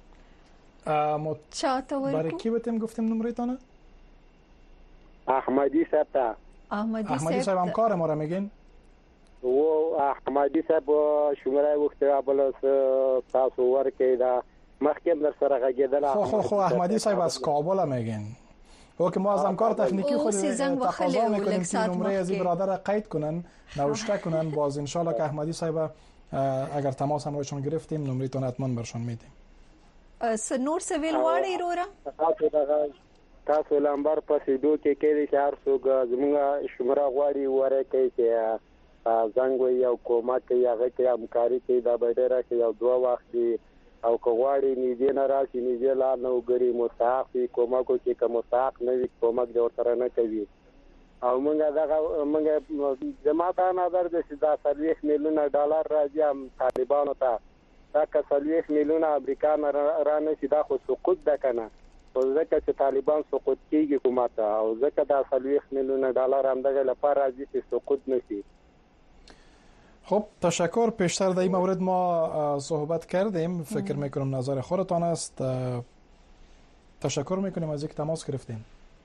چاته ورکو؟ برای کی بتیم گفتیم نمرتونه؟ احمدی صاحب. احمدی صاحب همکار ما را میگین؟ و احمدی صاحب شمره وخته بل تاسو ورکړي دا مخکې در سره غږیدل. خو احمدی صاحب از کابل میگین. اوکی ما از همکار تکنیکی خود تقاضا میکنیم که نمره از این برادر قید کنن نوشته کنن باز انشالله که احمدی صاحب اگر تماس همراهشون گرفتیم نمرتون حتما برشون میدیم. نور سویل واړی رورا تاسو لمبر پسې دوه کې کېږي چې هر څوک زموږ شمره غواړي ورکړي چې زنګ وي او کومک یا غږی همکاري کوي دا به ډېره کې یو دوه وخت دی او کوواړي نيځه نه راشي نيځه لا نو ګري مستحق کومک چې کوم مستحق نه وي کومک د ورته نه کوي او موږ جماعت نظر د 30 میلیون ډالر راځي هم طالبانو ته دا 40 میلیون امریکایان را نه سیدا خو سقوط ده کنه او ځکه چې طالبان سقوط کیږي حکومت او ځکه دا 40 میلیون ډالر هم دغه لپاره راځي چې سقوط نشي. خب تشکر. پیشتر در این مورد ما صحبت کردیم، فکر میکنم نظر خودتان است. تشکر میکنیم از اینکه تماس گرفتین.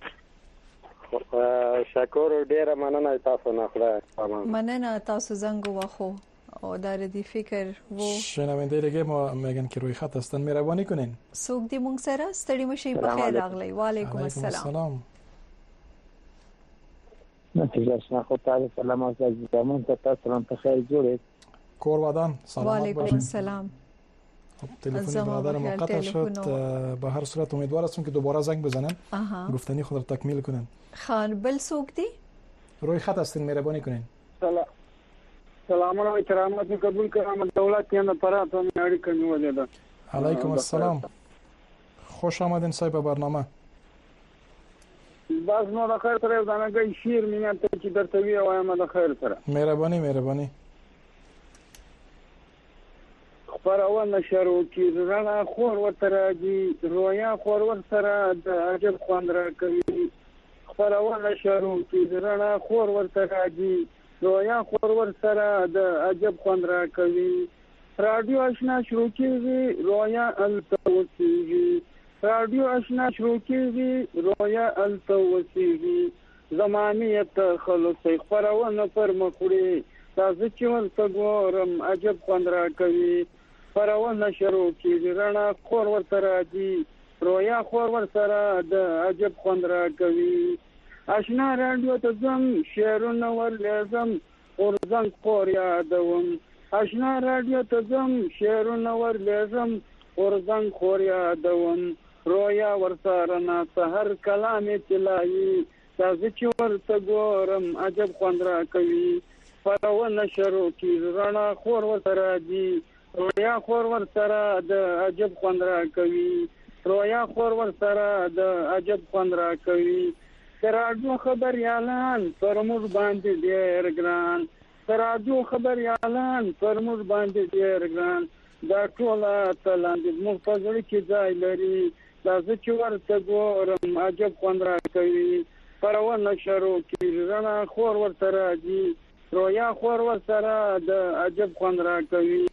شکر ډیره مننه تاسو نه خدای مننه تاسو زنګ واخو او در دې فکر وو شنونده دیگه ما میگن که روی خط هستن مهربانی کنین. څوک دې مونږ سره ستړي مشي په خیر راغلی. وعلیکم السلام. نتیجه خو تعالی سلامات عزیزان ته سلام په خیر جوړه کور ودان سلامت باشید. وعلیکم السلام. تلفن برادر منقطع شد. به هر صورت امیدوار هستم که دوباره زنگ بزنن گفتنی خود را تکمیل کنن. خان بل څوک دی؟ روی خط هستین مهربانی کنین. سلامونه او کرامت قبول کړم دولت یې نه پراته مې اړیکه نیولې ده. علیکم السلام. خوش آمدین صاحب برنامه. باز نو د خیر سره دا نه کوي شیر مینه ته چې درته وی وایم د خیر سره. مهرباني. خبرونه شروع کی زړه خور ورته دي رویا خور ورسره د عجب خوند را کوي. خبرونه شروع کی زړه خور ورته دي رویا خور ورسره د عجب خوند را کوي. رادیو آشنا شروع کیږي رویا التوسیږي. رادیو آشنا شروع کیږي رویا التوسیږي. زمانیت خلص خبرونه پر مخوري تاسو چې ورته ګورم عجب خوند را کوي. خبرونه شروع کیږي رڼا خور ورسره دي رویا خور ورسره د عجب خوند را کوي. آشنا رادیو ته ځم شعرونه ورلېږم ورځم خور یادوم. آشنا رادیو ته ځم شعرونه ورلېږم ورځم خور یادوم. رویا ورسره نه سحر کلام تلایي تاسو چې ورته ګورم عجب خوند را کوي. خبرونه شروع کیږي رڼا خور ورسره دي رویا خور ورسره د عجب خوند را کوي. رویا خور ورسره د عجب خوند را کوي. رادیو خبريالان پر موږ باندې ډېر ګران. رادیو خبريالان پر موږ باندې ډېر ګران. دا ټول تلاند موږ په ځړ کې ځای لري تاسو چې ورته ګورم عجب خوند را کوي. خبرونه شروع کیږي رڼا خور ورسره دي رویا خور ورسره د عجب خوند را کوي.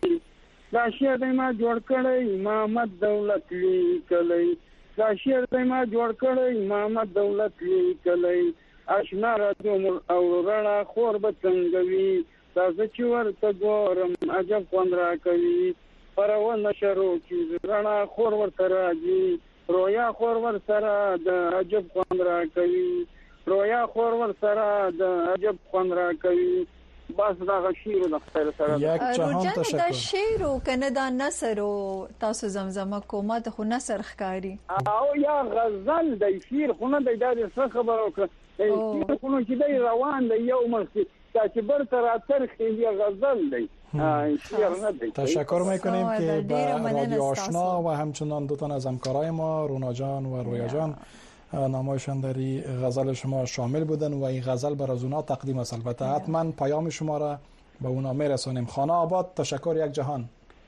دا شعر د ما جوړ کړی محمد دولت لیکلی. دا شعر د ما جوړ کړی محمد دولت لیکلی. آشنا رادیو او رڼا خور به څنګه وي تاسو چې ورته ګورم عجب خوند را کوي. خبرونه شروع کیږي رڼا خور ورسره دي رویا خور ورسره د عجب خوند را کوي. رویا خور ورسره د عجب خوند را کوي. بس دا شعر د خپل سره یک جهان تشکر. دا شعر او کنه دا نثر او تاسو زمزمه کومه ته خو نثر ښکاری او یا غزل د شعر خو نه د څه خبرو کوي. شعر خو نه چې دی روان دی یو مخکې چې برته راتر خېږي غزل دی. شعر نه دی. تشکر میکنیم که به رادیو آشنا و همچنان دو تن از همکارای ما رونا جان و رویا جان نمایشان در غزل شما شامل بودن و این غزل بر از اونا تقدیم است. البته حتما پیام شما را به اونا میرسونیم. خانه آباد تشکر یک جهان.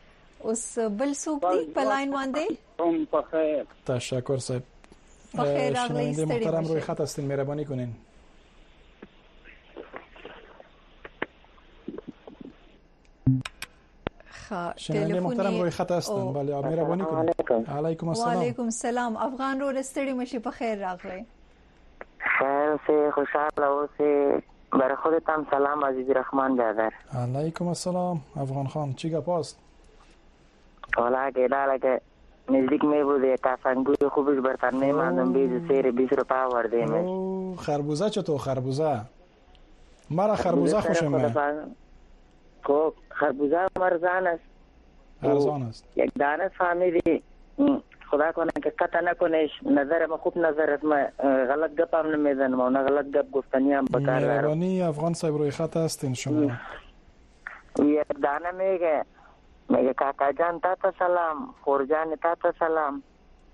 اوس بل څوک دی په لاین باندې؟ په خیر. تشکر صاحب. بخیر راغلی ستړي محترم روی خط هستین مهربانی کنین. شنونده محترم روی خط هستن. بله مهربانی کنید. علیکم السلام. و علیکم السلام. افغان رو رستړي مشي په خیر راغلی. خیر اوسه خوشاله اوسه. برای خودت هم سلام عزیز رحمان برادر. علیکم السلام افغان خان چی گپ است؟ والا که دالک نزدیک می بوده تفنگوی خوبش برتن میماندم بیز سیر 20 روپیه وردیمش. او خربوزه چطور خربوزه؟ مرا خربوزه خوشمه. خب خربوزه ارزان است. ارزان است. یک دانه فهمیدی خدا کنه که قطع نکنیش نظر ما خوب نظرت ما غلط گپ هم نمیزنم و نه غلط گپ گفتنی هم بکار دارم. مهربانی افغان صاحب روی خط هستین شما. یک دانه میگه کاکا جان تا سلام خور جان تا سلام.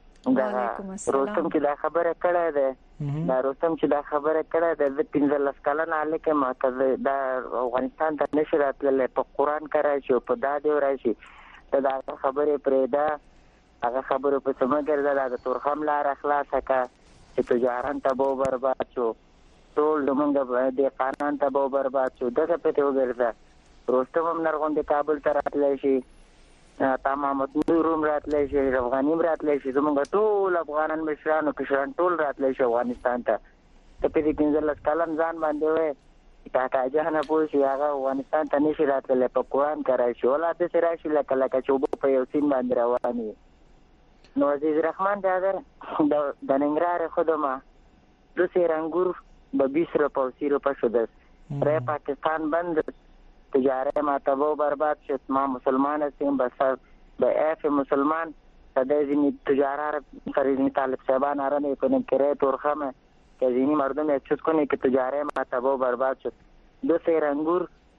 رستم چې دا خبره کړه ده دا رستم چې دا خبره کړه ده د 15 کلن الکه ماته د افغانستان ته نشي راتللی په قران کرای شو په دادې ورشي دا خبره پرې ده هغه خبره په سمګر ده د تورخم لار اخلاصه کا چې تجارت ته بو برباد شو ټول موږ د قانون ته بو برباد شو دغه په تو ګرځا رستم هم نرغوند کابل ته راتلی شي تمام روم راتلی شي افغانیم راتلی شي زموږ ټول افغانان مشران او کشران ټول راتلی شي افغانستان ته ته په دې 15 کلن ځان باندې وې کاکا جهان پوه شي هغه افغانستان ته نشي راتلی په قران کرای شي ولاته سره شي لکه چوبو په یو سین باندې رواني نو عزیز رحمان برادر د ننګرهار خدمه دو سیر انګور به 20 روپیه 30 روپیه شده رای پاکستان بند تجاره ما تبو برباد شد ما مسلمان هستیم بس به اف مسلمان تدازینی تجاره فریزنی طالب صاحبان آره میکنیم که رای تورخمه که زینی مردم احساس کنه که تجاره ما تبو برباد شد دو سیر انگور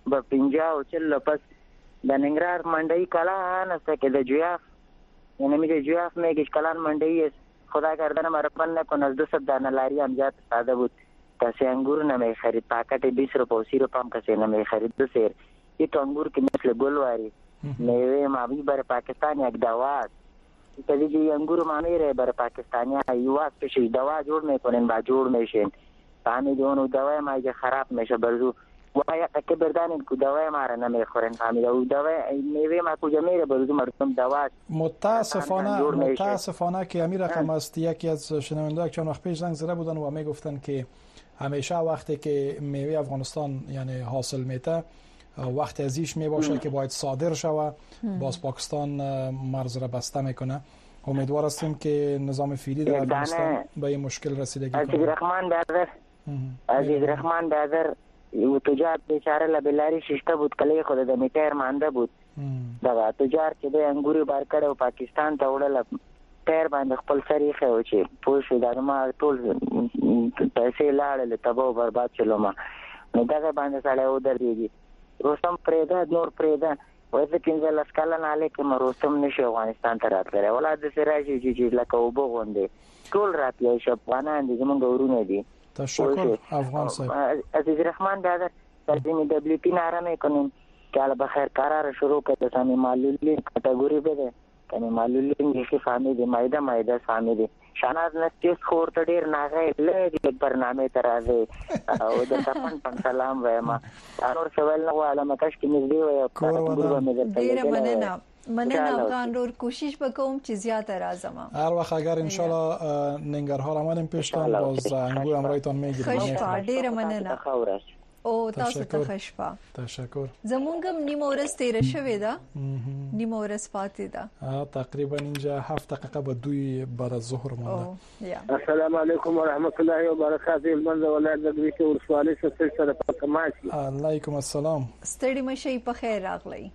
به 50 او 40 پس د ننګرهار منډی کلان است که د جویاف یعنی میگه جویاف میگه کلان منډی است خدا کردن مرپن نکن از 200 دانه لاری هم زیاد ساده بود کسی انگور نمی خرید پاکت 20 روپه و 30 روپه هم کسی نمی خرید دو سیر یه تو انگور که مثل گلواری میوه مابی برای پاکستان یک دواست کدی که انگور ما میره برای پاکستانی یواز پیشی دوا جور میکنن با جور میشین فهمیدی اونو دوای ما اگه خراب میشه برزو وای که بردانین که دوای ما را نمیخورن فهمیدی او دوای میوه ما کجا میره برزو مردم دوا متاسفانه که امیر رقم است یکی از شنوندگان چند وقت پیش زنگ زده بودن و میگفتن که همیشه وقتی که میوه افغانستان یعنی حاصل میته وقت ازیش میباشه که باید صادر شوه باز پاکستان مرز را بسته میکنه امیدوار هستیم که نظام فعلی در افغانستان به این مشکل رسیدگی کنه. عزیز رحمان برادر یو تجار بیچاره لبلاری ششته بود کلی خود د میټر مانده بود دا تجار چې د انګوري بار کړو پاکستان ته وړل ټیر باندې خپل سری خو چې پوه دا ما ټول پیسې لاړل تباہ برباد چلو ما نو دا باندې سړی و درېږي روستم پرېدا نور پرېدا وایي چې لاس کاله نه لیکم روستم نشي افغانستان ته راتللی ولادت سراجي چې لکه وبو غوندې ټول راتلی شي افغانان دي زمونږ ورونه دي. تشکر افغان صاحب. عزیز رحمان برادر ترجمه دبلیو پی ناره میکنیم که الان بخیر قرار شروع کرده سامی معلولین کاتگوری بده کنی معلولین یکی فهمیدی مایده فهمیدی شاناز نستیس خورت دیر ناغه لیگ برنامه ترازه او در تپن سلام ویما انور سوال نگو علامتش که نزدی ویا دیر مننه افغان رور کوشش بکنم چی زیاده رازم هر وقت اگر انشالله ننگرهار آمدیم پیشتان باز انگور امرایتان میگیریم. خوشبا دیر مننه او تاسو ته خوشبا. تشکر. زمونږم نیمه ورځ تیر شوې ده نیمه ورځ پاتې ده تقریبا اینجا 7 دقیقه به 2 بعد از ظهر مونده. السلام علیکم و رحمت الله و برکاته المنځ ولایت د دوی ورسوالۍ سره پکماشي. علیکم السلام. ستړي مشي په خیر راغلی.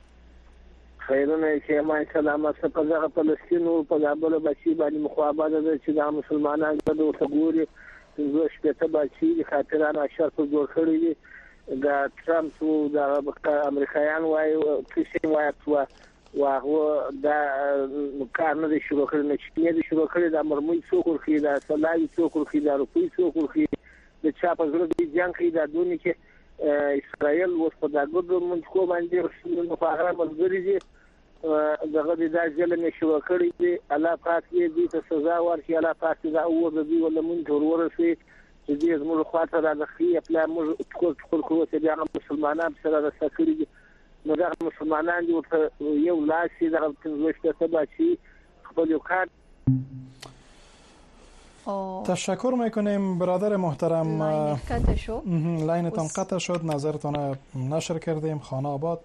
خیرونه چې ما سلامت په دغه فلسطین او په کابل بچي باندې مخابره ده چې د مسلمانانو د وسګوري زه شپته بچي خاطرانه اشر په جوړ کړی دي د ترامپ او د امریکایان وایي چې وایي هغه دا کار نه شروع کړی نه چې نه شروع کړی د مرموي څوک ورخي دا سلای څوک ورخي دا روپی څوک ورخي د چا په زړه دی جنگ کې دا دونی چې اسرائیل اوس په دغه ډول کو باندې رسول په هغه ملګری دي دغه د ځل نه شروع کړی دي الله پاک دې ته سزا ورکړي الله پاک دا او د دې ولمن ضرورت شي چې دې زموږ خاطر د خي خپل موږ خپل چې د مسلمانانو سره د سکري نو د مسلمانانو یو لاسي د پنځوسته سبا چې خپل یو کار. تشکر میکنیم برادر محترم. لاینتان قطع شد نظرتان نشر کردیم خانه آباد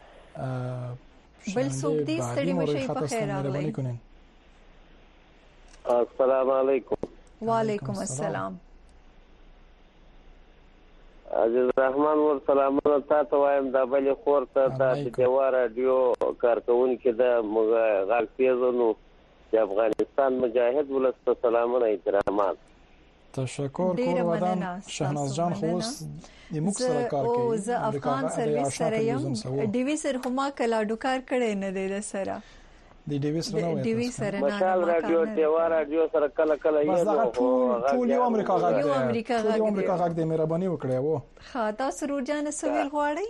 بل سوق دی ستړي مشي په خیر راغلی. السلام علیکم. وعلیکم السلام. عزیز رحمان ور سلامونه تاسو وایم د بل خور ته د دیوار رادیو کارکونکو د غالفیزونو د افغانستان مجاهد ولست سلامونه احترامات. تشکر کور ودان شهناز جان خوست یموک سره کار کوي او ز افغان سرویس سره یم ډیوی سره هم کلا ډوکار کړي نه دی سره دی ډیوی سره نه ډیوی سره نه مشال رادیو دیوار رادیو سره کله کله یو ټول یو امریکا غږ دی مهرباني وکړئ وو ښه تاسو روزانه سویل غواړئ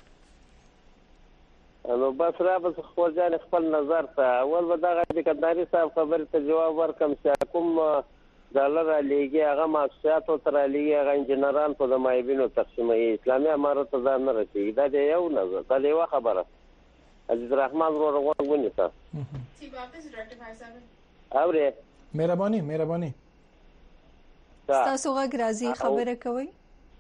نو بس را بس خپل ځان خپل نظر ته اول به دغه د کنداري صاحب خبر ته جواب ورکم چې کوم ډالر علیږي هغه مؤسسات او تر علیږي هغه انجنیران په د مایبینو تقسیمي اسلامي امارت ځان نه رسیږي دا دی یو نظر دا دی خبره. عزیز رحمان ورغون ونیسه چې واپس ډاکټر بھائی صاحب اوره مهرباني تاسو غږ راځي خبره کوي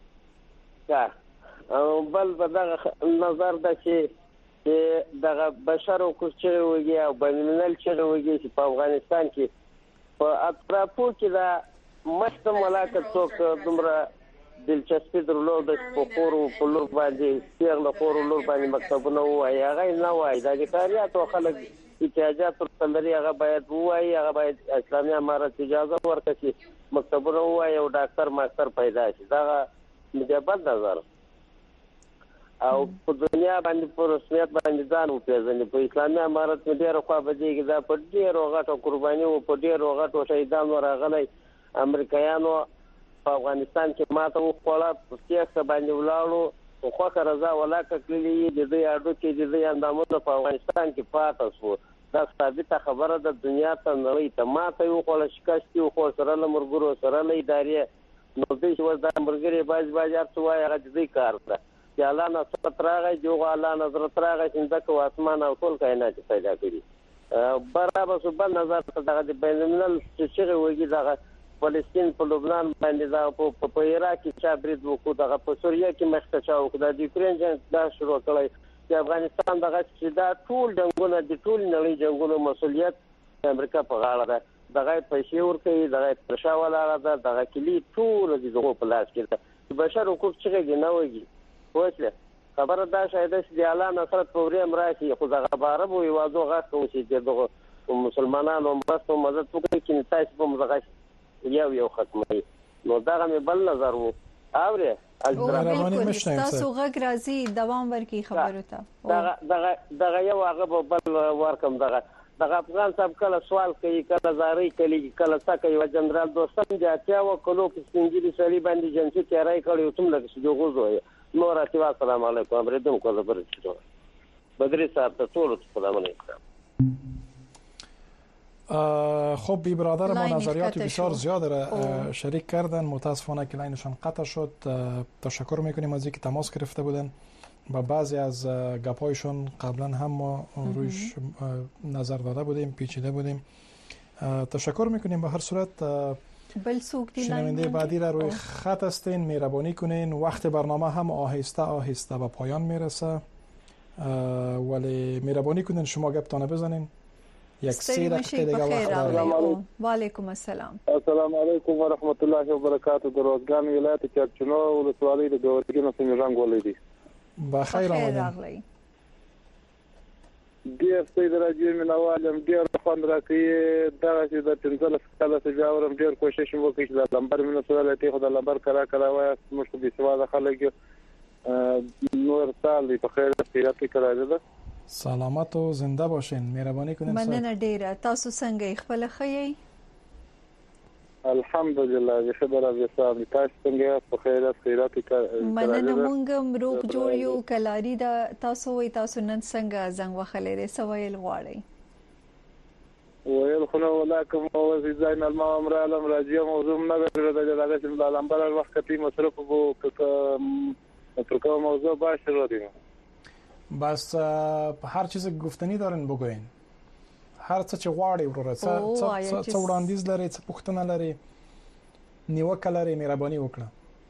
او بل بدغه نظر د چې دغه بشر او کوچي وږي او بینالملل چې وږي چې په افغانستان کې په اطرافو کې دا مشت ملاقات څوک دومره دلچسپي درلود په خورو په لور باندې پیغله خورو لور باندې مکتبونه وایي هغه نه وایي دا چې کاریات او خلک اجازه تر لري هغه باید وایي هغه باید اسلامي امارت اجازه ورکړي مکتبونه وایي او ډاکټر ماستر پیدا شي دا مجبد نظر. او په دنیا باندې په رسمیت باندې ځان وپیژني. په اسلامي امارت کې ډېر خو بځيږي دا په ډېر غټو قرباني او په ډېر غټو شهیدانو راغلي امریکایانو په افغانستان کې ماته وخوړه په سیاسه باندې ولاړو خو خو رضا ولاکه کلی د دې اډو کې د دې اندامونو په افغانستان کې پاتې شو. دا ثابته خبره د دنیا ته نړۍ ته ماته یو خو شکست یو خو سره لمرګرو سره له ادارې نو دې چې د مرګري باز ارڅ وای هغه دې کار ده چې الله نه ستراغه جو الله نظر تراغه څنګه کو اسمان او ټول کائنات پیدا کړی برابر سبحان نظر ته د بینالملل چې وږي دغه فلسطین په لبنان باندې دا په عراق کې چا برید وکړو دغه په سوریه کې مخته چا وکړو د یوکرين جنگ دا شروع کړی چې افغانستان دغه چې دا ټول جنگونه د ټول نړۍ جنگونو مسولیت امریکا په غاړه ده. دغه پیسې ورکوي دغه پرشاوله ده دغه کلی ټول د دغه په لاس کې ده. بشر حقوق چې نه وږي وښله خبره دا شاید چې د اعلان نصرت پورې امراسي خو دغه عرب او یوازو غاښ چې دغه مسلمانانو مرستو مدد وکړي چې تاسو په مزغه یو ختمي نو دا مې بل نظر وو اوره تاسو غږ راځي دوام ورکي خبرو ته دغه یو هغه بل ورکم دغه افغان صاحب کله سوال کوي کله زاري کوي کله څه کوي جنرال دوستم جاتیا و کلو په سنجري سړي باندې جنسي تیارای کړی تم لکه چې غوځوي نور اتوا السلام علیکم امریدم کو زبر چې بدري صاحب ته ټول سلام علیکم. خب بی برادر ما نظریات بسیار زیاد را شریک کردن متاسفانه که لاینشان قطع شد. تشکر میکنیم از اینکه تماس گرفته بودن با بعضی از گپایشون قبلا هم ما رویش نظر داده بودیم پیچیده بودیم. تشکر میکنیم به هر صورت. شنونده بعدی را روی خط هستین مهربانی کنین وقت برنامه هم آهسته آهسته به پایان میرسه ولی مهربانی کنین شما گپتانه بزنین یک 3 دقیقه دیگه وقت. و علیکم السلام. السلام علیکم و رحمت الله و برکاته. در روزگان ولایت چرچنو ولسوالی د ګورګینو سیمه رنګ ولیدي. بخیر آمدید. ډیر سید راځي منوالم ډیر خوند راکې دا چې د تنزل کله څه جوړم ډیر کوشش وکړم چې د لمبر منسوالټي خدای لمبر کرا وای موږ به سواده خلک نور سال په خیر خیرات کړی ده. سلامت و زنده باشین. مهربانی کنین. مننه ډیره. تاسو څنګه خپل خیي؟ الحمدلله خبر از صاحب تاسو څنګه په خیرات کړی؟ مننه مونږ روغ جوړ یو کلاری دا تاسو وي تاسو نن څنګه زنګ وخلې سوایل غواړي ویل خو نو ولکه مو زین المامر علم راځي موضوع نه غوړي دغه چې د لمبر وخت کې مصرف وو که موضوع باشه رو دیم. بس هر چیز گفتنی دارن بگوین هر څه چې غواړي وروره څه وړاندیز لري څه پوښتنه لري نیوکه لري مهرباني وکړه.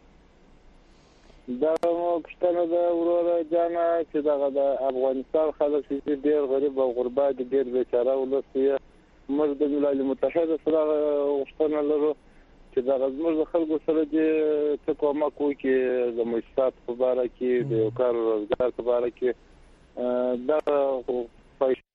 دا مو پښتنه د وروره جانا چې دغه د افغانستان خلک چې ډیر غریب او غربا دي ډیر بیچاره ولسی موږ د ملل متحد سره غوښتنه لرو چې دغه زموږ خلکو سره د څه کومه کوي د مؤسسات په اړه کې د کار روزګار په اړه کې دا